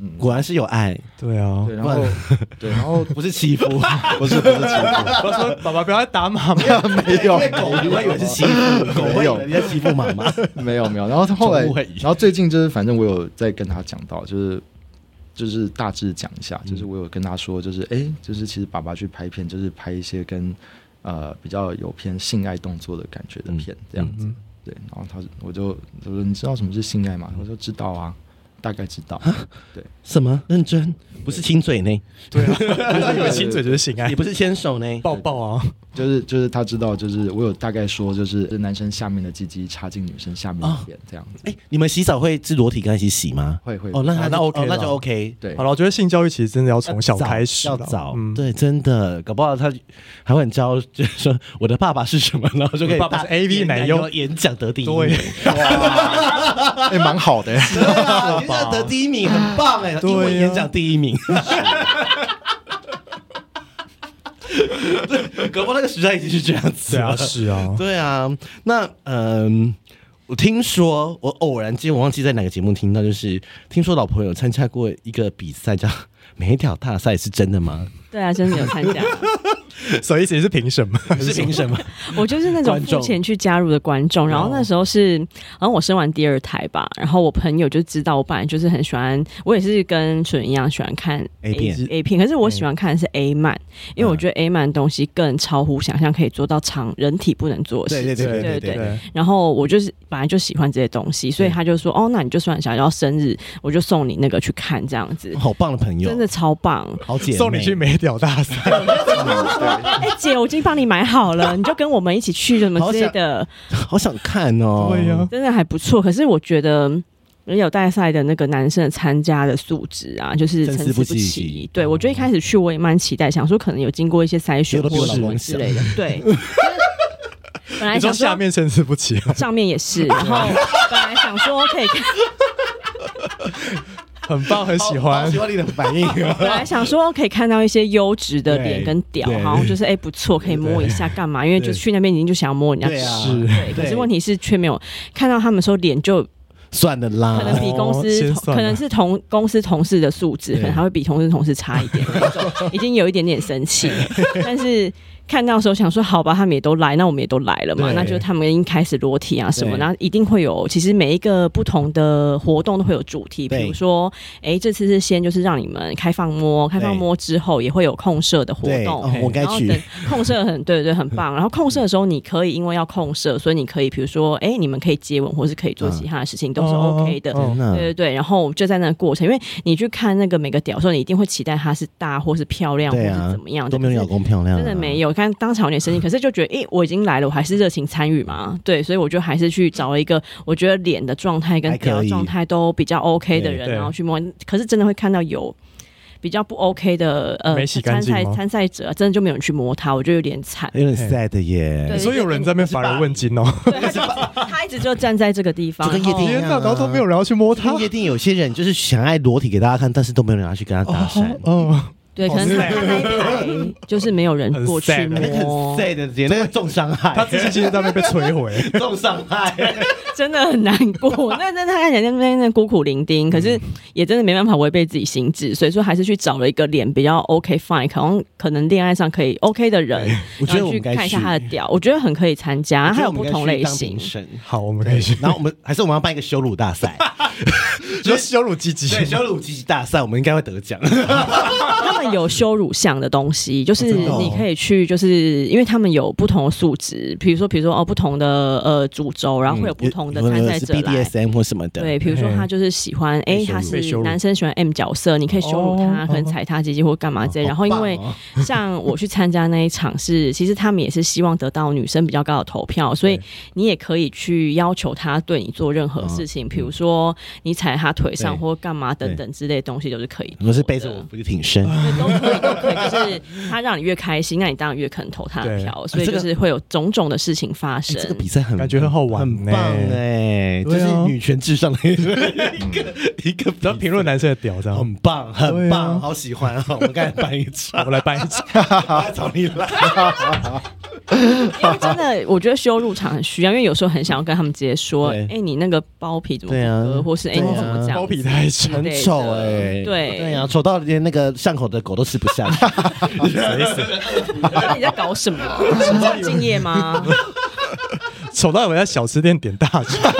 S2: 果然是有爱。
S1: 对啊，
S3: 然后
S2: 不是欺负，
S3: 不是欺负。
S1: 我说爸爸不要再打妈妈，
S3: 没有，
S2: 我以为是欺负，没有，你在欺负妈妈，
S3: 没有。然后后来，然后最近就是反正我有在跟他讲到，就是大致讲一下，就是我有跟他说，就是就是其实爸爸去拍片，就是拍一些跟比较有偏性爱动作的感觉的片这样子。对，然后我就说你知道什么是性爱吗？我说知道啊，大概知道。对，
S2: 什么认真？不是亲嘴呢？
S1: 对啊，他以为亲嘴就是性爱，
S2: 也不是牵手呢，
S1: 抱抱啊。
S3: 就是他知道，就是我有大概说，就是男生下面的鸡鸡插进女生下面一点这样子。
S2: 你们洗澡会是裸体跟他一起洗吗？
S3: 会。
S2: 哦，那 OK，那就 OK。
S3: 对，
S1: 好了，我觉得性教育其实真的要从小开始，
S2: 要早。对，真的，搞不好他还会很骄傲，就是说我的爸爸是什么，然后就可以
S1: 爸爸是 AV 奶优
S2: 演讲得第一名。
S1: 对，
S3: 哇，蛮好的，
S2: 演讲得第一名，很棒哎，英文演讲第一名。搞不好那个时代已经是这样子了。
S1: 是啊，
S2: 对啊。那我听说，我偶然间我忘记在哪个节目听到，就是听说老婆有参加过一个比赛叫美屌大赛，是真的吗？
S4: 对啊，真的有参加。
S1: 所以意思是评审吗？
S2: 是评审吗？
S4: 我就是那种付钱去加入的观众。然后那时候是，然后我生完第2胎吧，然后我朋友就知道我本来就是很喜欢，我也是跟纯一样喜欢看 A 片，可是我喜欢看的是 A 漫，因为我觉得 A 漫的东西更超乎想象，可以做到人体不能做的事情。对。然后我就是本来就喜欢这些东西，所以他就说哦，那你就算想要生日，我就送你那个去看这样子。
S2: 好棒的朋友，
S4: 真的超棒，
S2: 好姐妹，
S1: 送你去美屌大赛。
S4: 姐，我已经帮你买好了，你就跟我们一起去什么之类的。
S2: 好想看哦，
S1: 对呀，
S4: 真的还不错。可是我觉得美屌大赛的那个男生参加的素质啊，就是参差不齐。对，我觉得一开始去我也蛮期待，想说可能有经过一些筛选或什么之类的。对，本来想说
S1: 下面参差不齐，
S4: 上面也是。然后本来想说可以看。
S1: 很棒，很喜欢，
S2: 喜欢你的反应。
S4: 本来想说可以看到一些优质的脸跟屌，好像就是不错，可以摸一下干嘛？因为就去那边已经就想要摸人家吃，对。可是问题是却没有看到他们说脸就
S2: 算了啦，
S4: 可能比公司可能是公司同事的素质，可能还会比同事差一点那种，已经有一点点生气，但是。看到的时候想说好吧，他们也都来，那我们也都来了嘛，那就他们已经开始裸体啊什么，然后一定会有，其实每一个不同的活动都会有主题，比如说这次是先就是让你们开放摸之后也会有控射的活动，
S2: 我该去
S4: 控射对很棒，然后控射的时候你可以因为要控射，所以你可以比如说你们可以接吻或是可以做其他的事情，都是 OK 的，对，然后就在那个过程，因为你去看那个每个屌的时候，你一定会期待它是大或是漂亮或是怎么样的，
S2: 都没有老公漂亮，
S4: 真的没有。当场有点生气，可是就觉得我已经来了，我还是热情参与嘛，对，所以我就还是去找了一个我觉得脸的状态跟屌的状态都比较 OK 的人，然后去摸。可是真的会看到有比较不 OK 的参赛者，真的就没有人去摸他，我觉得有点惨，
S2: 有点 sad 耶。
S1: 所以有人在那边乏人问津哦。
S4: 对，他一直就站在这个地方，
S2: 就跟夜店一样，
S1: 然后都没有人要去摸他。
S2: 夜店有些人就是想爱裸体给大家看，但是都没有人要去跟他搭讪。
S4: 对，可能他那一排就是没有人过去摸，
S2: 很 sad 的，那个重伤害，
S1: 他自己其实在那边被摧毁，
S2: 重伤害，
S4: 真的很难过。那他看起来在那边苦苦伶仃，可是也真的没办法违背自己心智，所以说还是去找了一个脸比较 OK fine，可能恋爱上可以 OK 的人，
S2: 我觉得我们
S4: 去看一下他的屌，我觉得很可以参加，还有不同类型。
S1: 好，我们可以去。
S2: 然后我们要办一个羞辱大赛，
S1: 就羞辱鸡鸡，
S2: 对，羞辱鸡鸡大赛，我们应该会得奖。
S4: 他们有羞辱项的东西，就是你可以去，就是因为他们有不同的素质，比如说不同的主轴，然后会有不同的参赛者来
S2: BDSM 或什么的。
S4: 对，比如说他就是喜欢他是男生喜欢 M 角色，你可以羞辱他，可能踩他鸡鸡或干嘛之类。然后因为像我去参加那一场是，其实他们也是希望得到女生比较高的投票，所以你也可以去要求他对你做任何事情，比如说你踩他腿上或干嘛等等之类的东西都是可以。
S2: 如果是背着我不就挺深？
S4: 都可以，就是他让你越开心，那你当然越可能投他的票，所以就是会有种种的事情发生。
S2: 这个比赛
S1: 感觉很好玩，
S2: 很棒哎，就是女权至上的一个。
S1: 然后评论男生的屌，这样
S2: 很棒，很棒，好喜欢。我们刚才办一场，
S1: 我来办一场，
S2: 找你来。
S4: 真的，我觉得修入场很需要，因为有时候很想要跟他们直接说，哎，你那个包皮怎么不割，或是哎你怎么这样，
S1: 包皮太丑，
S2: 很丑哎，对呀，丑到连那个巷口的狗都吃不下。
S4: 你在搞什么？是在敬业吗？
S1: 丑到我在小吃店点大肠。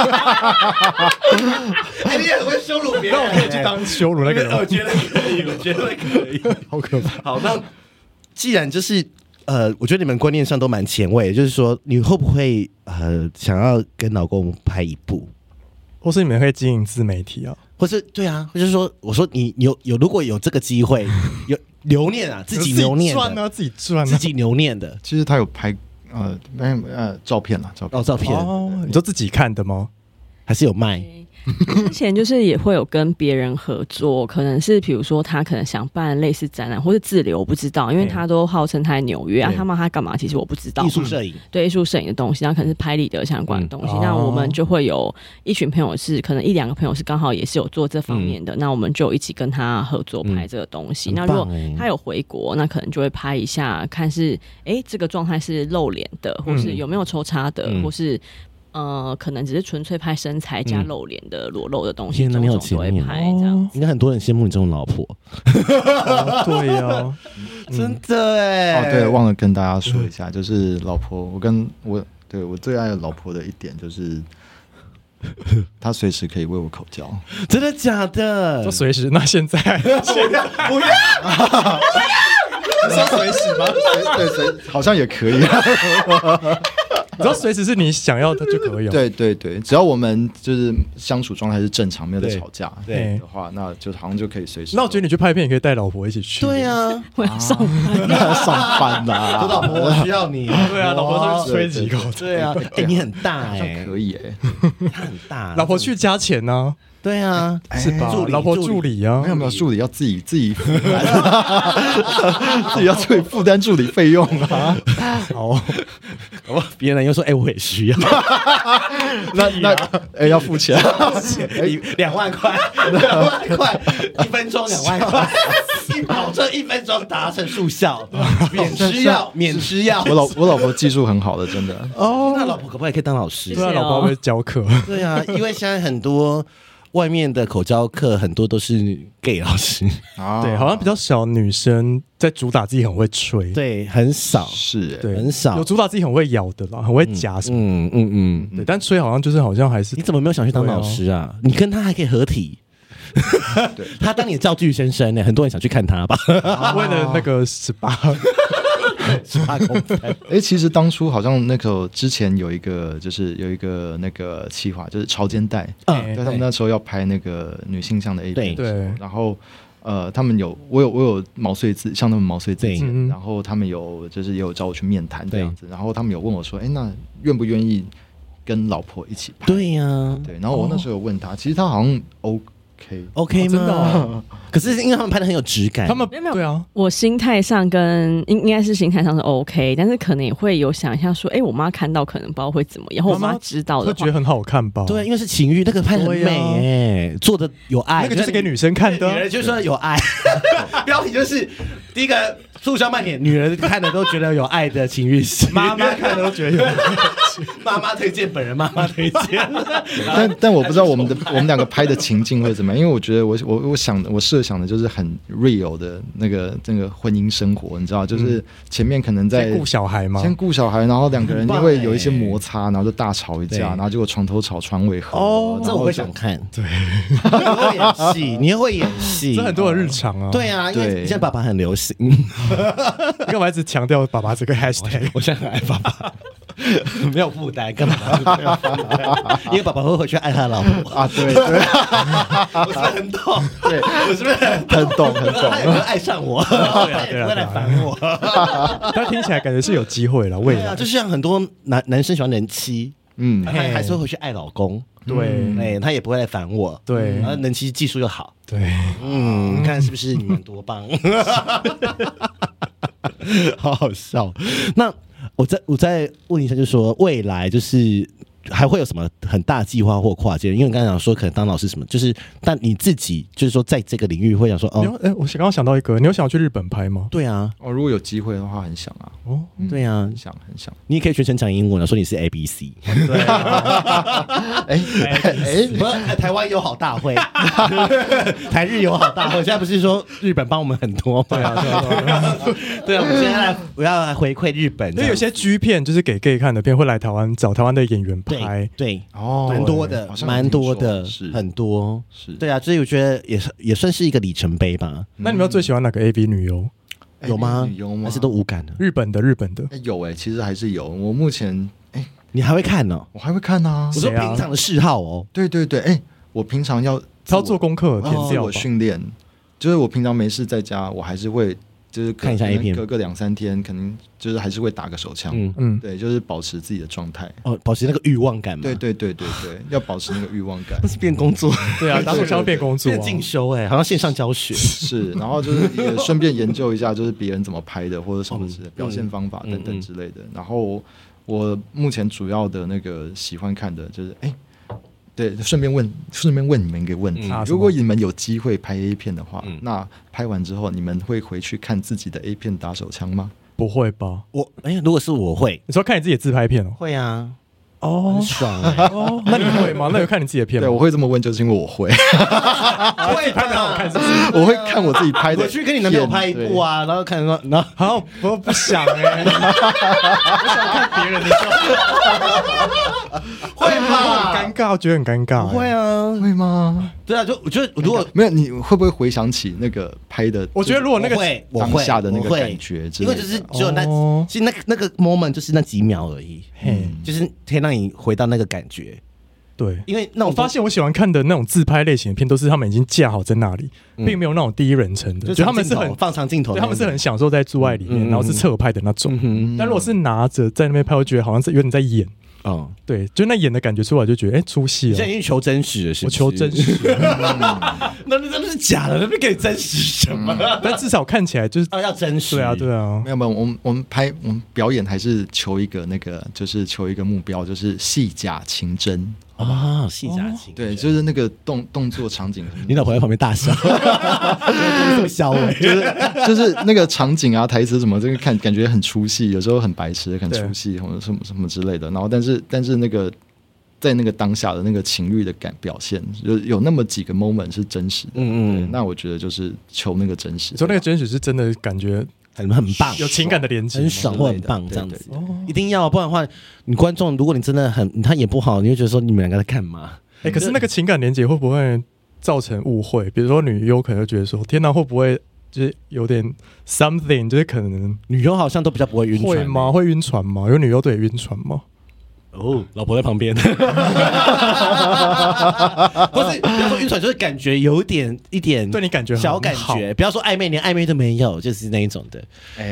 S2: 你也很会羞辱别人，
S1: 那我可以去当羞辱那个人。
S2: 我觉得可以，我觉得可以，
S1: 好可怕。
S2: 好，那既然就是我觉得你们观念上都蛮前卫，就是说你会不会想要跟老公拍一部，
S1: 或是你们会经营自媒体啊？
S2: 或是对啊，或是说我说你有如果有这个机会，有留念啊，自己留念的，
S1: 自己赚啊，
S2: 自己留念的。
S3: 其实他有拍照片啦，
S2: 照片
S1: 哦，你都自己看的吗？
S2: 还是有卖？
S4: 之前就是也会有跟别人合作，可能是比如说他可能想办类似展览或是自留，我不知道，因为他都号称他在纽约啊，他干嘛？其实我不知道。
S2: 艺术摄影，
S4: 对，艺术摄影的东西，那可能是拍立得相关的东西。那我们就会有一群朋友是可能1-2个朋友是刚好也是有做这方面的，那我们就一起跟他合作拍这个东西。那如果他有回国，那可能就会拍一下，看是这个状态是露脸的，或是有没有抽插的，或是。可能只是纯粹拍身材加露脸的裸露的东西，
S2: 天哪，你好前面，
S4: 拍这样。
S2: 应该很多人羡慕你这种老婆。
S1: 对呀，
S2: 真的哎。
S3: 对，忘了跟大家说一下，就是老婆，我最爱的老婆的一点就是，她随时可以为我口交。
S2: 真的假的？
S1: 就随时？那现在不要。你说随时吗？
S3: 对，好像也可以。
S1: 你知道随时是你想要的就可以了。
S3: 对，只要我们就是相处状态是正常，没有在吵架的话，那就好像就可以随时。
S1: 那我觉得你去拍片也可以带老婆一起去。
S2: 对啊，
S4: 我要上班，
S3: 上班啦！
S2: 老婆，我需要你。
S1: 对啊，老婆上去吹几口。
S2: 对啊，你很大哎，
S3: 可以
S2: 他很大。
S1: 老婆去加钱呢？
S2: 对啊，
S1: 是吧？老婆助理啊，
S3: 没有助理要自己自己要自己负担助理费用啊。
S2: 好，别人又说我也需要，
S3: 那要付钱
S2: ，2万块，2万块，1分钟2万块，保证1分钟达成速效，免吃药。
S3: 我老婆技术很好的，真的。
S2: 哦，那老婆可不可以当老师？
S1: 对啊，老婆会教课。
S2: 对啊，因为现在很多。外面的口交课很多都是 gay 老师
S1: 对，好像比较少女生在主打自己很会吹，
S2: 对，很少，
S3: 是，
S1: 对，
S2: 很少
S1: 有主打自己很会咬的啦，很会夹什么，对，但吹好像还是，
S2: 你怎么没有想去当老师啊？你跟他还可以合体。他当你的教具先生呢，很多人想去看他吧？
S1: 为了那个18
S2: 公分。
S3: 其实当初好像那个之前有一个那个企划，就是潮肩带，对，他们那时候要拍那个女性向的 A 片，
S1: 对，
S3: 然后他们我有毛遂自向他们毛遂自荐，然后他们就是也有找我去面谈这样子，然后他们有问我说，那愿不愿意跟老婆一起拍？
S2: 对呀，
S3: 对，然后我那时候有问他，其实他好像
S2: OK 吗？真的，可是因为他们拍的很有质感，
S1: 他们没有对啊。
S4: 我心态上跟应该是心态上是 OK， 但是可能也会有想一下说，我妈看到可能不知道会怎么样，然后我妈知道的话
S1: 会觉得很好看吧？
S2: 对，因为是情欲，那个拍得很美做的有爱，
S1: 那个就是给女生看的，
S2: 女人就说有爱，标题就是第一个促销卖点，女人看的都觉得有爱的情欲戏，
S1: 妈妈看的都觉得有爱。
S2: 妈妈推荐，本人妈妈推荐。
S3: 但我不知道我们2个拍的情境会怎么样，因为我觉得我设想的就是很 real 的那个婚姻生活，你知道，就是前面可能在
S1: 先顾小孩嘛，
S3: 先顾小孩，然后2个人因为有一些摩擦，然后就大吵一架，然后结果床头吵床尾和。
S2: 这我会想看。对，你会演戏，你会演戏，
S1: 这很多的日常啊。
S2: 对啊，因为现在爸爸很流行。
S1: 你干嘛一直强调爸爸这个 hashtag？
S2: 我现在很爱爸爸。没有负担，干嘛？因为爸爸会回去爱他老婆
S3: 啊，对，
S2: 我是不是很懂？
S3: 对，
S2: 我是不是
S3: 很懂？
S2: 他也会爱上我，对啊，不会来烦我。
S1: 他听起来感觉是有机会了，未来
S2: 就像很多男生喜欢人妻，还是会回去爱老公，对，他也不会来烦我，
S1: 对，
S2: 然后人妻技术又好，
S1: 对，
S2: 你看是不是你们多棒？好好笑。那我再问一下，就是说未来就是还会有什么很大计划或跨界？因为你刚才讲说可能当老师什么，就是但你自己就是说在这个领域会想说哦，
S1: 我刚刚想到一个，你有想要去日本拍吗？
S2: 对啊，
S3: 如果有机会的话，很想啊。
S2: 对啊，
S3: 很想。
S2: 你也可以全程讲英文啊，说你是 ABC。
S1: 对
S2: 啊，台湾友好大会，台日友好大会，现在不是说日本帮我们很多吗？对啊，对啊，我们现在我要来回馈日本，
S1: 因为有些 G 片就是给 gay 看的片，会来台湾找台湾的演员拍，
S2: 对，蛮多的，很多，是，对啊，所以我觉得也算是一个里程碑吧。
S1: 那你们最喜欢哪个 AV 女优？
S2: 有吗？还是都无感的？
S1: 日本的
S3: 有其实还是有。我目前
S2: 你还会看呢？
S3: 我还会看啊。
S2: 我说平常的嗜好哦。
S3: 对，我平常要
S1: 做功课，
S3: 自我训练，就是我平常没事在家，我还是会就是
S2: 看一下 A 片，
S3: 隔个2-3天，可能就是还是会打个手枪，对，就是保持自己的状态，
S2: 保持那个欲望感嘛。
S3: 对，要保持那个欲望感。
S2: 那是变工作，
S1: 对啊，打手枪变工作，
S2: 变进修好像线上教学
S3: 是，然后就是也顺便研究一下，就是别人怎么拍的，或者什么表现方法等等之类的。然后我目前主要的那个喜欢看的就是对，顺便问你们一个问题：如果你们有机会拍 A 片的话，那拍完之后你们会回去看自己的 A 片打手枪吗？
S1: 不会吧？
S2: 如果是我会。
S1: 你说看你自己的自拍片哦？
S2: 会啊。
S1: 很
S2: 爽
S1: 那你会吗？那有看你自己的片吗？
S3: 对，我会这么问，就是因为我会。
S1: 我会拍的好看，是不是？
S3: 我会看我自己拍的。
S2: 我去跟你男朋友拍一部啊，然后看说，然后
S1: 好，我不想我想看别人的。
S2: 会吗？
S1: 很尴尬，我觉得很尴尬。
S2: 会啊，
S3: 会吗？
S2: 对啊，我觉得如果
S3: 没有，你会不会回想起那个拍的？
S1: 我觉得如果那个
S3: 当下的那个感觉，
S2: 因为就是只有其实那个 moment 就是那几秒而已，就是可以让你回到那个感觉。
S1: 对，
S2: 因为
S1: 我发现我喜欢看的那种自拍类型的片，都是他们已经架好在那里，并没有那种第一人称的，就他们是很
S2: 放长镜头，
S1: 他们是很享受在做爱里面，然后是侧拍的那种。但如果是拿着在那边拍，我觉得好像是有点在演。对，就那演的感觉出来，就觉得出戏了。
S2: 现在已经求真实了，是
S1: 我求真实。
S2: 那是假的，那边可以真实什么？
S1: 但至少看起来就是
S2: 要真实。
S1: 对啊。
S3: 没有，我们表演还是求一个就是求一个目标，就是戏假情真。
S2: 戏假情
S3: 对，就是那个动作场景。
S2: 你老婆在旁边大笑，这么笑
S3: 就是那个场景啊，台词什么，这个感觉很出戏，有时候很白痴，很出戏，或者什么之类的。然后，但是那个在那个当下的那个情欲的表现，有那么几个 moment 是真实的。那我觉得就是求那个真实。
S1: 说那个真实是真的感觉。
S2: 很棒，
S1: 有情感的连接，
S2: 很爽或很棒这样子，一定要，不然的话，你观众如果你真的他演不好，你会觉得说你们两个在干嘛？
S1: 可是那个情感连接会不会造成误会？比如说女优可能会觉得说，天哪，会不会就是有点 something， 就是可能
S2: 女优好像都比较不会晕船，
S1: 会吗？会晕船吗？有女优对晕船吗？
S2: 老婆在旁边，不是，不要说晕船，就是感觉有一点
S1: 对你感觉
S2: 小感觉，不要说暧昧，连暧昧都没有，就是那一种的。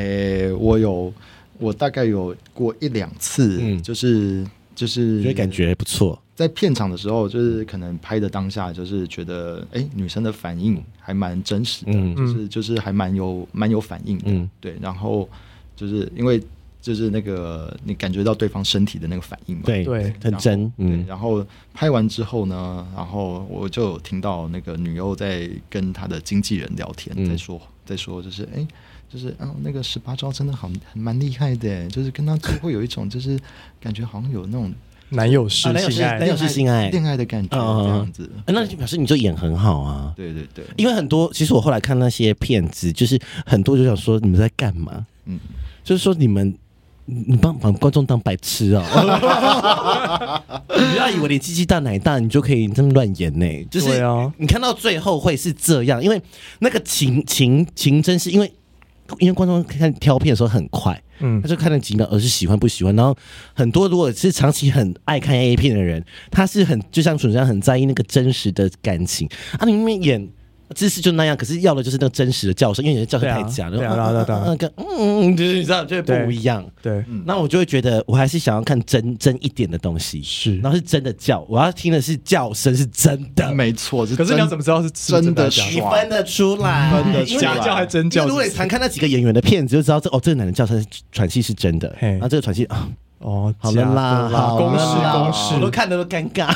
S3: 我大概有过1-2次，就是
S2: 觉得感觉不错。
S3: 在片场的时候，就是可能拍的当下，就是觉得女生的反应还蛮真实的，就是还蛮有反应的，对，然后就是因为。就是那个你感觉到对方身体的那个反应嘛，
S2: 对，很真，
S3: 对。然后拍完之后呢，然后我就有听到那个女优在跟她的经纪人聊天，在说就是那个18招真的蛮厉害的，就是跟他做会有一种就是感觉好像有那种
S1: 男友式
S2: 性爱
S3: 恋爱的感觉这样子。
S2: 那就表示你就演很好啊。
S3: 对，
S2: 因为很多其实我后来看那些片子，就是很多就想说你们在干嘛？就是说你把观众当白痴哦！你不要以为你鸡鸡大奶大，你就可以这么乱演呢。就是你看到最后会是这样，因为那个情真是因为观众看挑片的时候很快，他就看了几秒，而是喜欢不喜欢。然后很多如果是长期很爱看 A 片的人，他是就像蠢这样很在意那个真实的感情啊，你明明演。姿势就那样，可是要的就是那个真实的叫声，因为你的叫声太假了。就是你知道，就会不一样。
S1: 对，
S2: 那我就会觉得，我还是想要看真一点的东西，然后是真的叫，我要听的是叫声是真的，
S3: 没错。
S1: 可是你要怎么知道是
S3: 真的？
S2: 你分得出来，
S1: 假叫还真叫？
S2: 如果你常看那几个演员的片子，就知道这个男的叫声喘气是真的，然后这个喘气
S1: 哦，
S2: 好了啦，好
S1: 公式，
S2: 我都看得都尴尬，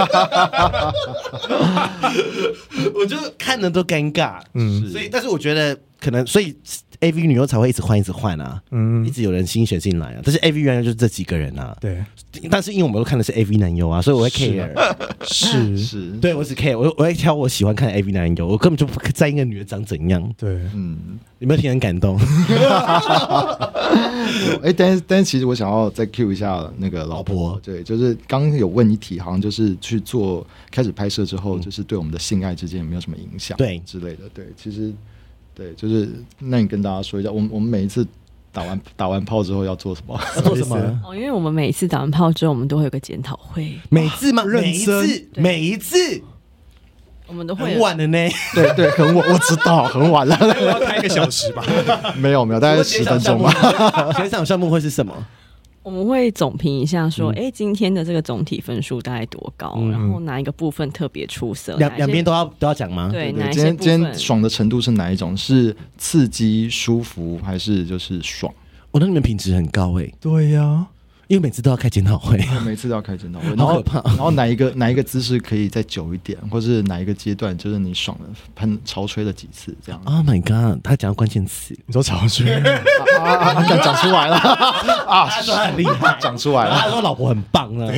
S2: 我就看得都尴尬。所以，但是我觉得可能，所以 AV 女优才会一直换啊，一直有人新血进来啊。但是 AV 原来就是这几个人啊，
S1: 对。但
S2: 是因为我们都看的是 AV 男优啊，所以我会 care，
S1: 是，
S2: 对我只 care，我会挑我喜欢看的 AV 男优，我根本就不在意那个女的长怎样。
S1: 对，
S2: 有没有听很感动？
S3: 但是其实我想要再 cue 一下那个老婆，对，就是刚刚有问一题，好像就是去做开始拍摄之后，就是对我们的性爱之间有没有什么影响，
S2: 对
S3: 之类的，对，其实对，就是那你跟大家说一下，我们每一次打完炮之后要做什么？
S2: 要做什么？
S4: 因为我们每一次打完炮之后，我们都会有个检讨会，
S2: 每次吗？每一次。
S4: 我们都会
S2: 很晚了呢，
S3: 对，很晚，我知道很晚了，
S1: 我要开1个小时吧？
S3: 没有，大概10分钟吧。
S2: 前场项目会是什么？
S4: 我们会总评一下，说，今天的这个总体分数大概多高，然后哪一个部分特别出色？
S2: 两边都要讲吗？
S4: 对，
S3: 今天爽的程度是哪一种？是刺激、舒服，还是就是爽？
S2: 那你们品质很高欸。
S1: 对呀。
S2: 因为每次都要开检讨会，
S3: 每次都要开检讨会，
S2: 好可怕。
S3: 然后哪一个姿势可以再久一点，或是哪一个阶段就是你爽了喷潮吹了几次这样。
S2: Oh my god， 他讲关键词，
S1: 你说潮吹
S3: 讲出来了啊！
S2: 他说他很厉害，
S3: 讲出来了。
S2: 他说老婆很棒啊。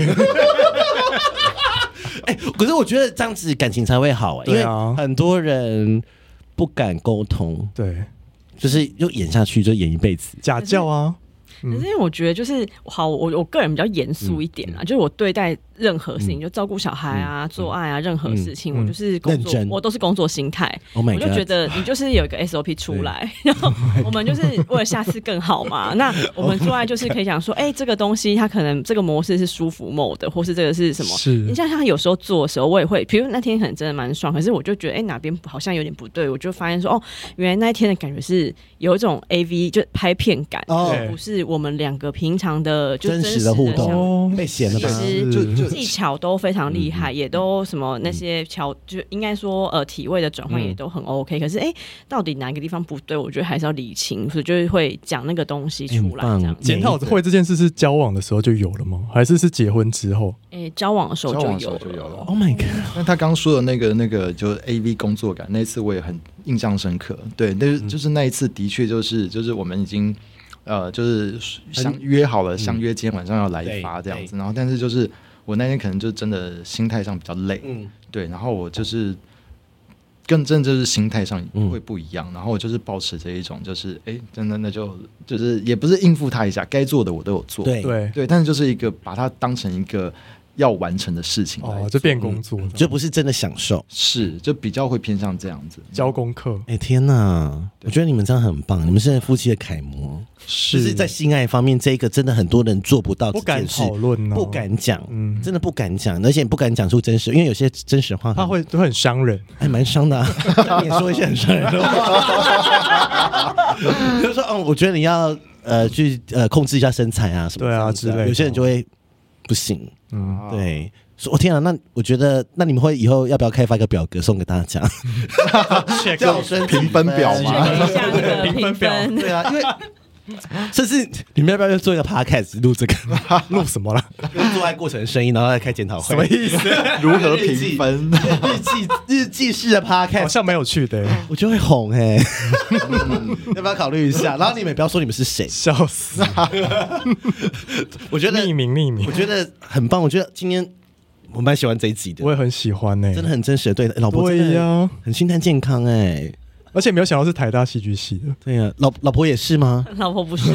S2: 可是我觉得这样子感情才会好因为很多人不敢沟通，
S1: 对，
S2: 就是又演下去就演一辈子，
S1: 假叫啊。
S4: 可是因为我觉得就是好，我个人比较严肃一点啦，就是我对待任何事情，就照顾小孩啊、做爱啊，任何事情，我就是工作，我都是工作心态。我就觉得你就是有一个 SOP 出来，然后我们就是为了下次更好嘛。那我们做爱就是可以讲说，这个东西它可能这个模式是舒服 mode， 或是这个是什么？你像他有时候做的时候，我也会，比如那天可能真的蛮爽，可是我就觉得哪边好像有点不对，我就发现说原来那一天的感觉是有一种 AV 就拍片感，不是我们两个平常的就
S2: 真实的互动被显了吧？
S4: 就技巧都非常厉害，也都什么那些就应该说体位的转换也都很 OK。可是到底哪一个地方不对？我觉得还是要理清，所以就会讲那个东西出来。这样
S1: 检讨会这件事是交往的时候就有了吗？还是结婚之后？
S4: 交往的时候就有
S3: 了。
S2: Oh my god！
S3: 那他刚说的那个就是 AV 工作感，那一次我也很印象深刻。对，就是那一次的确就是我们已经就是约好了，相约今天晚上要来一发这样子。然后但是就是我那天可能就真的心态上比较累，对，然后我就是跟真的就是心态上会不一样，然后我就是保持着一种就是真的那就是也不是应付他一下，该做的我都有做，对，但是就是一个把它当成一个要完成的事情
S1: 就变工作，
S2: 就不是真的享受，
S3: 就比较会偏向这样子
S1: 交功课。
S2: 天哪，我觉得你们这样很棒，你们是夫妻的楷模，就是在性爱方面这个真的很多人做不到，
S1: 不敢讨论，
S2: 不敢讲，真的不敢讲，而且不敢讲出真实，因为有些真实话
S1: 他会很伤人，
S2: 还蛮伤的你也说一些很伤人的话就说我觉得你要去控制一下身材啊什么，
S1: 对啊之类的，
S2: 有些人就会不行，对，说天啊，那我觉得，那你们会以后要不要开发一个表格送给大家？
S3: 叫声评分表吗？
S4: 评分表，
S2: 对啊，因为甚至你们要不要做一个 podcast 录这个？
S1: 录什么了？
S2: 做爱过程的声音，然后再开检讨会，
S1: 什么意思？
S3: 如何评分？
S2: 日记式的 podcast
S1: 好像蛮有趣的，
S2: 我觉得会红要不要考虑一下？然后你们也不要说你们是谁，
S1: 笑死！
S2: 我觉得
S1: 匿名，
S2: 我觉得很棒。我觉得今天我蛮喜欢这一集的，
S1: 我也很喜欢
S2: 真的很真实的对老婆，真的很心态健康
S1: 而且没有想到是台大戏剧系的，
S2: 对呀，老婆也是吗？
S4: 老婆不是，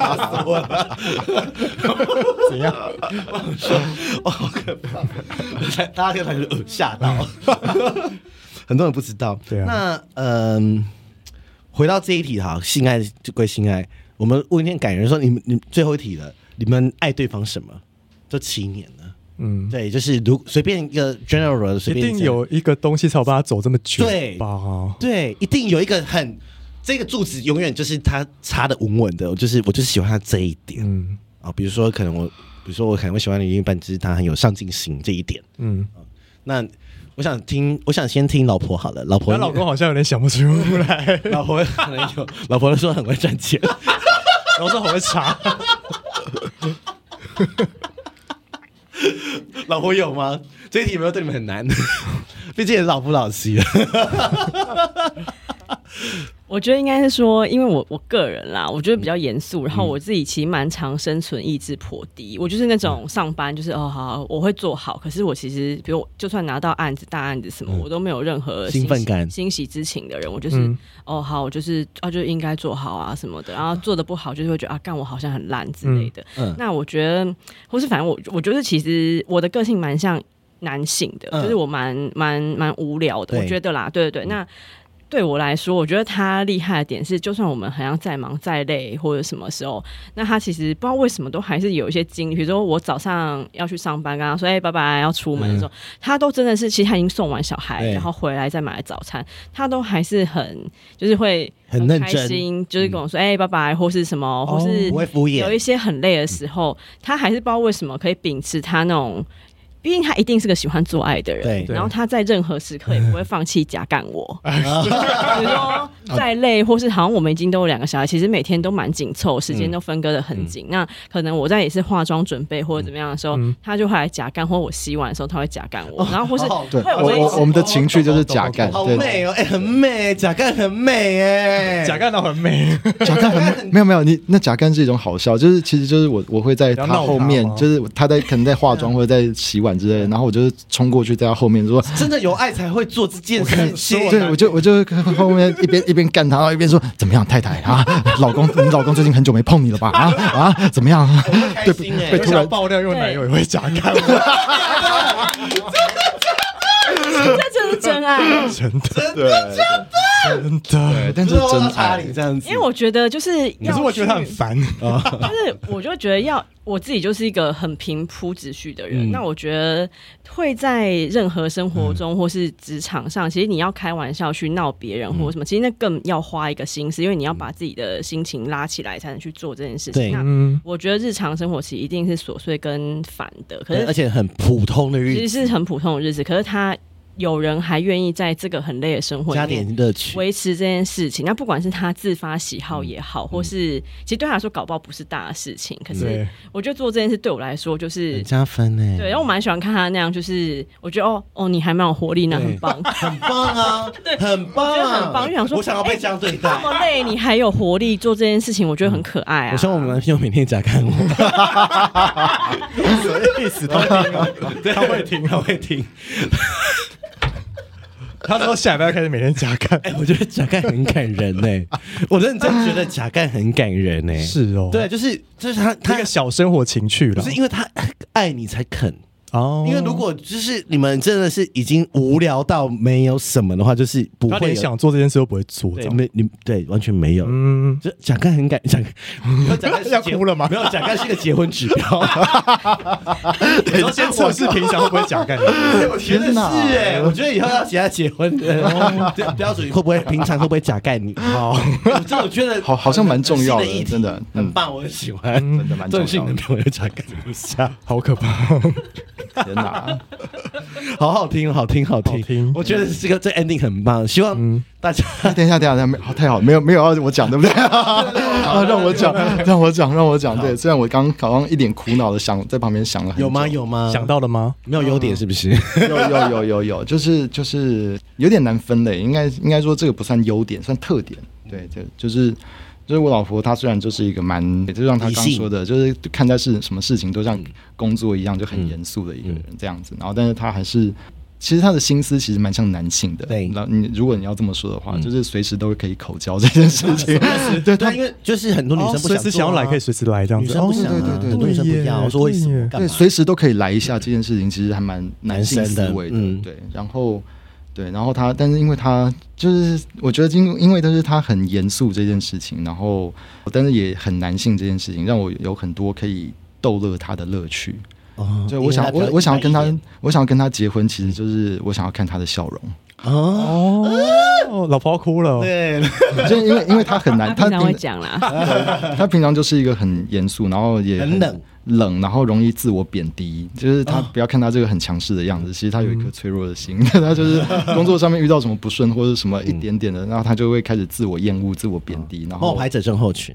S1: 怎样？
S2: 好可怕！大家可能吓到，很多人不知道。
S1: 对啊，
S2: 那回到这一题哈，性爱就归性爱。我们问一天感人说，你最后一题了，你们爱对方什么？都7年了。对，就是随便一个 general， 随便
S1: 一定有一个东西才有办法走这么久
S2: 吧？对，一定有一个这个柱子永远就是它插的稳稳的，我就是喜欢它这一点。比如说我可能会喜欢的另一半，就是他很有上进心这一点。那我想先听老婆好了，老公
S1: 好像有点想不出来，
S2: 老婆可能有，老婆说很会赚钱，
S1: 然后说很会查。
S2: 老婆有吗？这一题有没有对你们很难？毕竟也老夫老妻了。
S4: 我觉得应该是说，因为我个人啦，我觉得比较严肃，然后我自己其实蛮常生存意志颇低。我就是那种上班就是好，我会做好，可是我其实比如就算拿到案子大案子什么，我都没有任何
S2: 兴奋感、
S4: 欣喜之情的人。我就是好，我就是就应该做好啊什么的，然后做的不好就是会觉得干我好像很烂之类的。那我觉得，或是反正我觉得其实我的个性蛮像男性的，就是我蛮无聊的，我觉得啦，对，那。对我来说，我觉得他厉害的点是，就算我们好像再忙再累或者什么时候，那他其实不知道为什么都还是有一些精力。比如说我早上要去上班，跟他说拜拜要出门的时候，他都真的是其实他已经送完小孩，然后回来再买早餐，他都还是就是会很开心，就是跟我说拜拜或是什么，或是
S2: 不会敷衍。
S4: 有一些很累的时候，他还是不知道为什么可以秉持他那种。毕竟他一定是个喜欢做爱的人，然后他在任何时刻也不会放弃假干我。比如说再累，或是好像我们已经都有2个小孩，其实每天都蛮紧凑，时间都分割得很紧。那可能我在也是化妆准备或者怎么样的时候，他就会来假干，或我洗碗的时候他会假干我，然后或是
S3: 我们的情趣就是假干，
S2: 好美哦，很美，假干很美哎，
S1: 假干都很美，
S3: 假干很没有你那假干是一种好笑，就是其实就是我会在他后面，就是他可能在化妆或者在洗碗之类的，然后我就冲过去在他后面说，
S2: 真的有爱才会做这件事情。
S3: 对，我就后面一边干他，然后一边说怎么样，太太啊，你老公最近很久没碰你了吧？怎么样？
S2: 对，
S1: 被突然爆料，用男友也会假干。
S4: 这就是真爱，
S1: 真的，
S2: 真的，
S3: 但是真爱
S2: 这样子。
S4: 因为我觉得就是，
S1: 可是我觉得他很烦，
S4: 就是我就觉得我自己就是一个很平铺直叙的人。那我觉得会在任何生活中或是职场上，其实你要开玩笑去闹别人或什么，其实那更要花一个心思，因为你要把自己的心情拉起来才能去做这件事情。那我觉得日常生活其实一定是琐碎跟烦的，可是
S2: 而且很普通的日子，
S4: 其实是很普通的日子，可是他。有人还愿意在这个很累的生活里面
S2: 加点乐趣
S4: 维持这件事情，那不管是他自发喜好也好，或是其实对他来说搞不好不是大的事情，可是我觉得做这件事对我来说就是
S2: 很加分欸。
S4: 对，然后我蛮喜欢看他那样，就是我觉得哦你还蛮有活力，那很棒，
S2: 很棒啊，对，很棒，
S4: 我觉得很棒。就想说
S2: 我想要被这样对待，
S4: 这么累你还有活力做这件事情，我觉得很可爱啊。
S2: 我希望我们男朋友每天假看我，
S1: 什么意思？他会听，
S2: 他会听。
S1: 他说下礼拜要开始每天假干，
S2: 我觉得假干很感人欸，我认真觉得假干很感人欸。
S1: 是哦，
S2: 对，就是他
S1: 一个小生活情趣了，
S2: 不是因为他爱你才肯。
S1: 因
S2: 为如果就是你们真的是已经无聊到没有什么的话，就是不会
S1: 他连想做这件事都不会做，
S2: 对完全没有。就假干很假干
S1: 要哭了吗？
S2: 没有，假干是一个结婚指标。
S1: 你说先测试平常会不会假干？
S2: 我觉得是我觉得以后要写他结婚的标准会不会平常会不会假干你？好，我觉得
S3: 好像蛮重要的，真的
S2: 很棒，我很喜欢，
S3: 真的蛮重要的。
S2: 正性的朋友假干一下，
S1: 好可怕。
S3: 天哪，
S2: 好听，我觉得这 ending 很棒，希望大家
S3: 等一下，太好，没有要我讲，对不对？让我讲。对，虽然我刚好像一脸苦恼的在旁边想了很久，
S2: 有吗？
S1: 想到了吗？
S2: 没有优点是不是？
S3: 有，就是有点难分类，应该说这个不算优点，算特点。对，就是我老婆，她虽然就是一个就像她刚说的，就是看待什么事情都像工作一样，就很严肃的一个人这样子。然后，但是她还是，其实她的心思其实蛮像男性的。对，如果你要这么说的话，就是随时都可以口交这件事情。
S2: 对，因为就是很多女生不
S1: 随时想要来可以随时来这样子，
S2: 女生不想，很多女生不要。我说为什么？
S3: 对，随时都可以来一下这件事情，其实还蛮男性思维的。对，然后他，但是因为他就是我觉得因为就是他很严肃这件事情，然后但是也很男性这件事情，让我有很多可以逗乐他的乐趣。就我想要跟他结婚，其实就是我想要看他的笑容。
S1: 老婆要哭了。
S2: 对，
S3: 就因为他很难，
S4: 他平常会讲啦。
S3: 他平常就是一个很严肃，然后也很冷，然后容易自我贬低。就是他不要看他这个很强势的样子，其实他有一颗脆弱的心。他就是工作上面遇到什么不顺或者什么一点点的，然后他就会开始自我厌恶、自我贬低。然后
S2: 冒牌者症候群。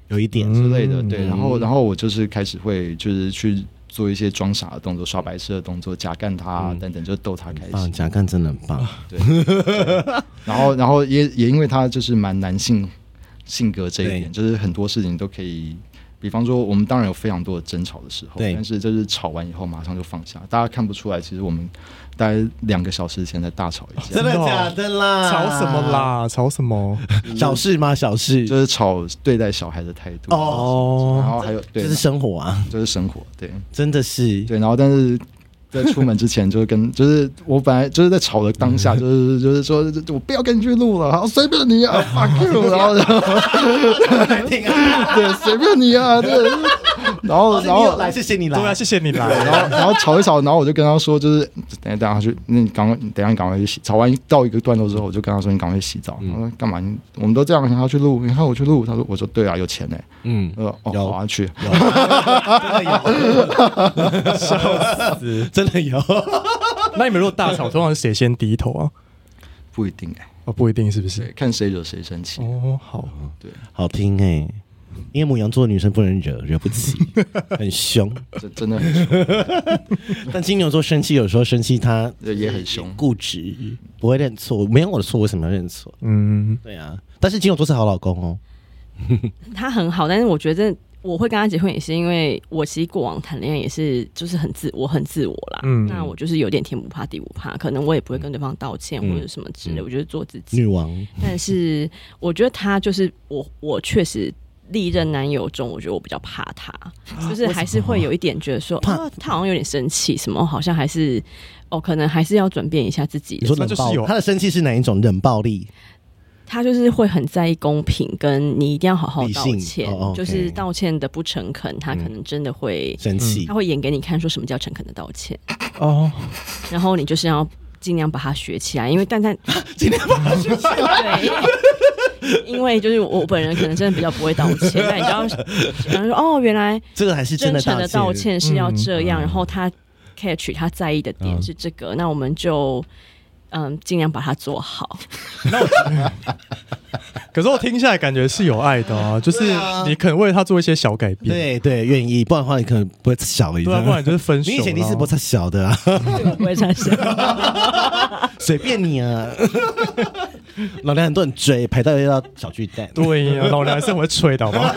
S2: 有一点
S3: 之类的，对。然后我就是开始会就是去做一些装傻的动作、耍白痴的动作，假干他等等，就逗他开心。
S2: 假干真的很棒，
S3: 对。然后也因为他就是蛮男性性格这一点，就是很多事情都可以。比方说，我们当然有非常多的争吵的时候，但是就是吵完以后马上就放下，大家看不出来，其实我们大概2个小时前才大吵一架。
S2: 真的假的啦？
S1: 吵什么啦？吵什么？
S2: 小事吗？小事
S3: 就是吵对待小孩的态度
S2: 哦。
S3: 然后还有对，
S2: 这是生活啊，
S3: 这是生活，对，
S2: 真的是
S3: 对。然后但是。在出门之前就是我本来就是在吵的当下，就是说我不要跟你去录了，好随便你啊 ，fuck you， 然后对随便你啊，对，然后
S2: 来谢谢你来，
S1: 对啊谢谢你来，
S3: 然后吵一吵，然后我就跟他说，就是等一下去，那你等一下赶快去洗，吵完到一个段落之后，我就跟他说你赶快去洗澡，他说干嘛？我们都这样，你还要去录？你看我去录，我说对啊，有钱呢，好啊去，
S1: 笑死。真的有？那你们如果大吵，通常是谁先低头啊？
S3: 不一定
S1: 不一定是不是？
S3: 看谁惹谁生气。
S1: 好，
S2: 对，好听因为牡羊座的女生不能惹不起，很凶，
S3: 真的很凶。
S2: 但金牛座生气，有时候生气他
S3: 也很凶，
S2: 固执，不会认错。没有我的错，为什么要认错？对啊。但是金牛座是好老公哦，
S4: 他很好，但是我觉得。我会跟他结婚也是因为我其实过往谈恋爱也是就是很自我啦，那我就是有点天不怕地不怕，可能我也不会跟对方道歉或者什么之类，我觉得做自己
S2: 女王。
S4: 但是我觉得他就是我确实历任男友中，我觉得我比较怕他，就是还是会有一点觉得说他好像有点生气，什么好像还是可能还是要转变一下自己。
S2: 你说冷暴，他的生气是哪一种冷暴力？
S4: 他就是会很在意公平，跟你一定要好好道歉，就是道歉的不诚恳，他可能真的会
S2: 生气，
S4: 他会演给你看，说什么叫诚恳的道歉然后你就是要尽量把它学起来，因为但
S2: 尽量把它学起来，
S4: 对，因为就是我本人可能真的比较不会道歉，那你就要说原来
S2: 这个还是真
S4: 诚的道歉是要这样，然后他 catch 他在意的点是这个，那我们就。尽量把它做好。
S1: 可是我听下来感觉是有爱的啊，就是你可能为了他做一些小改变，
S2: 对，愿意，不然的话你可能不会小一点，
S1: 不然就是分手。
S2: 你以前你是不会小的啊，
S4: 我不会小，
S2: 随便你啊。老娘很多人追，排到要小巨蛋。
S1: 对呀，老娘还是很会吹的，好不好？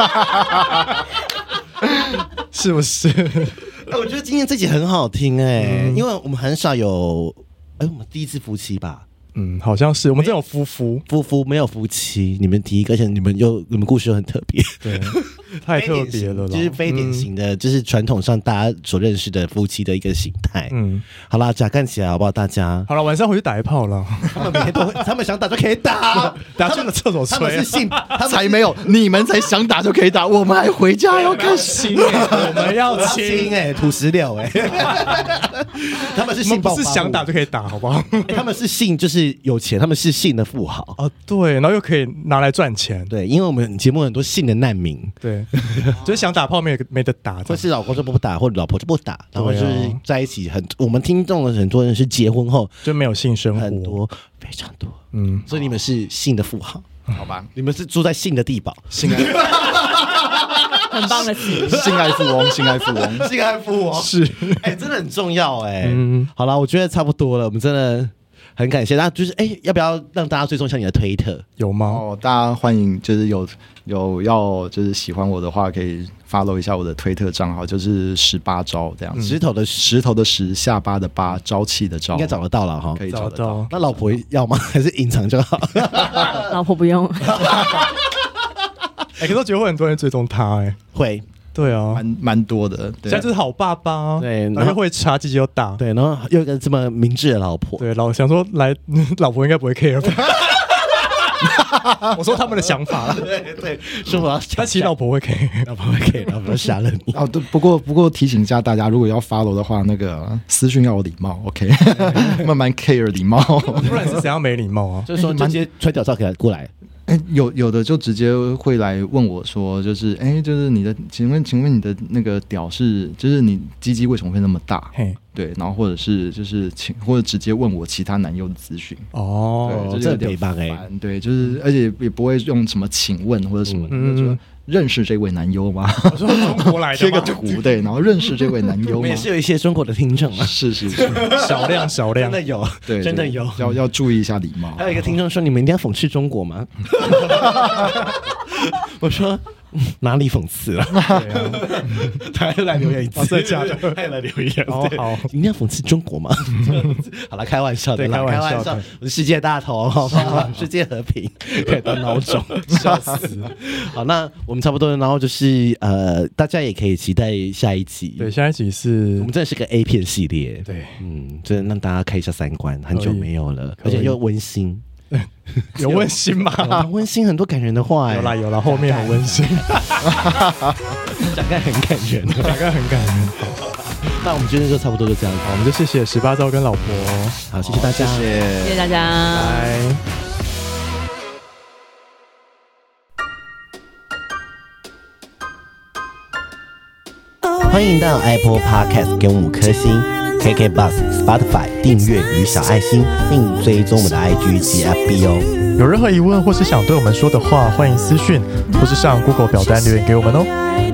S1: 是不是？
S2: 我觉得今天这集很好听因为我们很少有。我们第一次夫妻吧？
S1: 好像是。我们这种夫妇
S2: 没有夫妻，你们第一个，而且你们故事又很特别，
S1: 对，太特别了，
S2: 就是非典型的，就是传统上大家所认识的夫妻的一个形态。好啦，假干起来好不好？大家
S1: 好了，晚上回去打一炮了。
S2: 他们每天都会，他们想打就可以打，
S1: 打去了厕所吹。
S2: 他们是性，
S3: 他才没有，你们才想打就可以打，我们还回家要看亲
S1: 我们要亲
S2: 土石榴他们是性暴发户，
S1: 不是想打就可以打，好不好？
S2: 他们是性，就是有钱，他们是性的富豪
S1: 对，然后又可以拿来赚钱，
S2: 对，因为我们节目很多性的难民，
S1: 对，就是想打炮没得打，
S2: 或是老公就不打，或者老婆就不打，然后就是在一起我们听众的很多人是结婚后
S1: 就没有性生活，
S2: 很多，非常多，所以你们是性的富豪，
S3: 好吧？
S2: 你们是住在性的地堡，
S3: 性爱，
S4: 很棒的词，
S3: 性爱富翁，性爱富翁，
S2: 性爱富翁
S1: 是，
S2: 真的很重要好了，我觉得差不多了，我们真的。很感谢，那就是要不要让大家追踪一下你的推特？
S1: 有吗？
S3: 大家欢迎，就是有要就是喜欢我的话，可以 follow 一下我的推特账号，就是18招这样。石头的石，下巴的巴，朝气的朝，
S2: 应该找得到了哈，
S3: 可以找得到。
S2: 那老婆要吗？还是隐藏就好？
S4: 老婆不用。
S1: 可是我觉得会很多人追踪他
S2: 会。
S1: 对啊，
S3: 蛮多的。
S1: 现在就是好爸爸，
S2: 对，
S1: 然后会查鸡鸡又大，
S2: 对，然后又一个这么明智的老婆，
S1: 对，想说来，老婆应该不会 care 吧？我说他们的想法了，
S2: 对，说我要，
S1: 但其实老婆会 care，
S2: 老婆会 care， 老婆杀了你。
S3: 对，不过提醒一下大家，如果要 follow 的话，那个私讯要有礼貌 ，OK， 慢慢 care 礼貌，
S1: 不然是怎样没礼貌啊？
S2: 就是说直接传屌照给他过来。
S3: 有的就直接会来问我说，就是就是你的，请问你的那个屌是，就是你鸡鸡为什么会那么大？对，然后或者是就是或者直接问我其他男友的资讯。
S2: 对，这有点烦
S3: 对，就是而且也不会用什么请问或者什么的，就认识这位男优吗？
S1: 我说中国来的，
S3: 贴个图对，然后认识这位男优吗？
S2: 我们也是有一些中国的听众啊，
S3: 是
S1: 少量
S2: 真的有，
S3: 对，
S2: 真的有，
S3: 要注意一下礼貌。
S2: 还有一个听众说，你们一定要讽刺中国吗？我说哪里讽刺了？他又来留言一次，
S1: 真的假的？
S2: 他又来留言，
S1: 好，
S2: 一定要讽刺中国吗？好了，开玩笑的，
S1: 开玩笑，
S2: 我是世界大头，好不好？世界和平可以当孬种，笑死。好，那我们差不多，然后就是大家也可以期待下一集。
S1: 对，下一集是
S2: 我们真的是个 A 片系列，
S1: 对，
S2: 真的让大家开一下三观，很久没有了，而且又温馨。
S1: 有温馨吗？
S2: 温馨，很多感人的话，
S1: 有啦，后面很温馨，
S2: 大概很感人，
S1: 大概很感人。
S2: 那我们今天就差不多就这样，
S1: 好，我们就谢谢18招跟老婆，
S2: 好，谢谢大家，
S4: 谢谢大家，
S1: 拜。
S2: 欢迎到 Apple Podcast 给我们5颗星。KKBOX、Spotify 订阅与小爱心，并追踪我们的 IG 及 FB 哦。
S1: 有任何疑问或是想对我们说的话，欢迎私讯或是上 Google 表单留言给我们哦。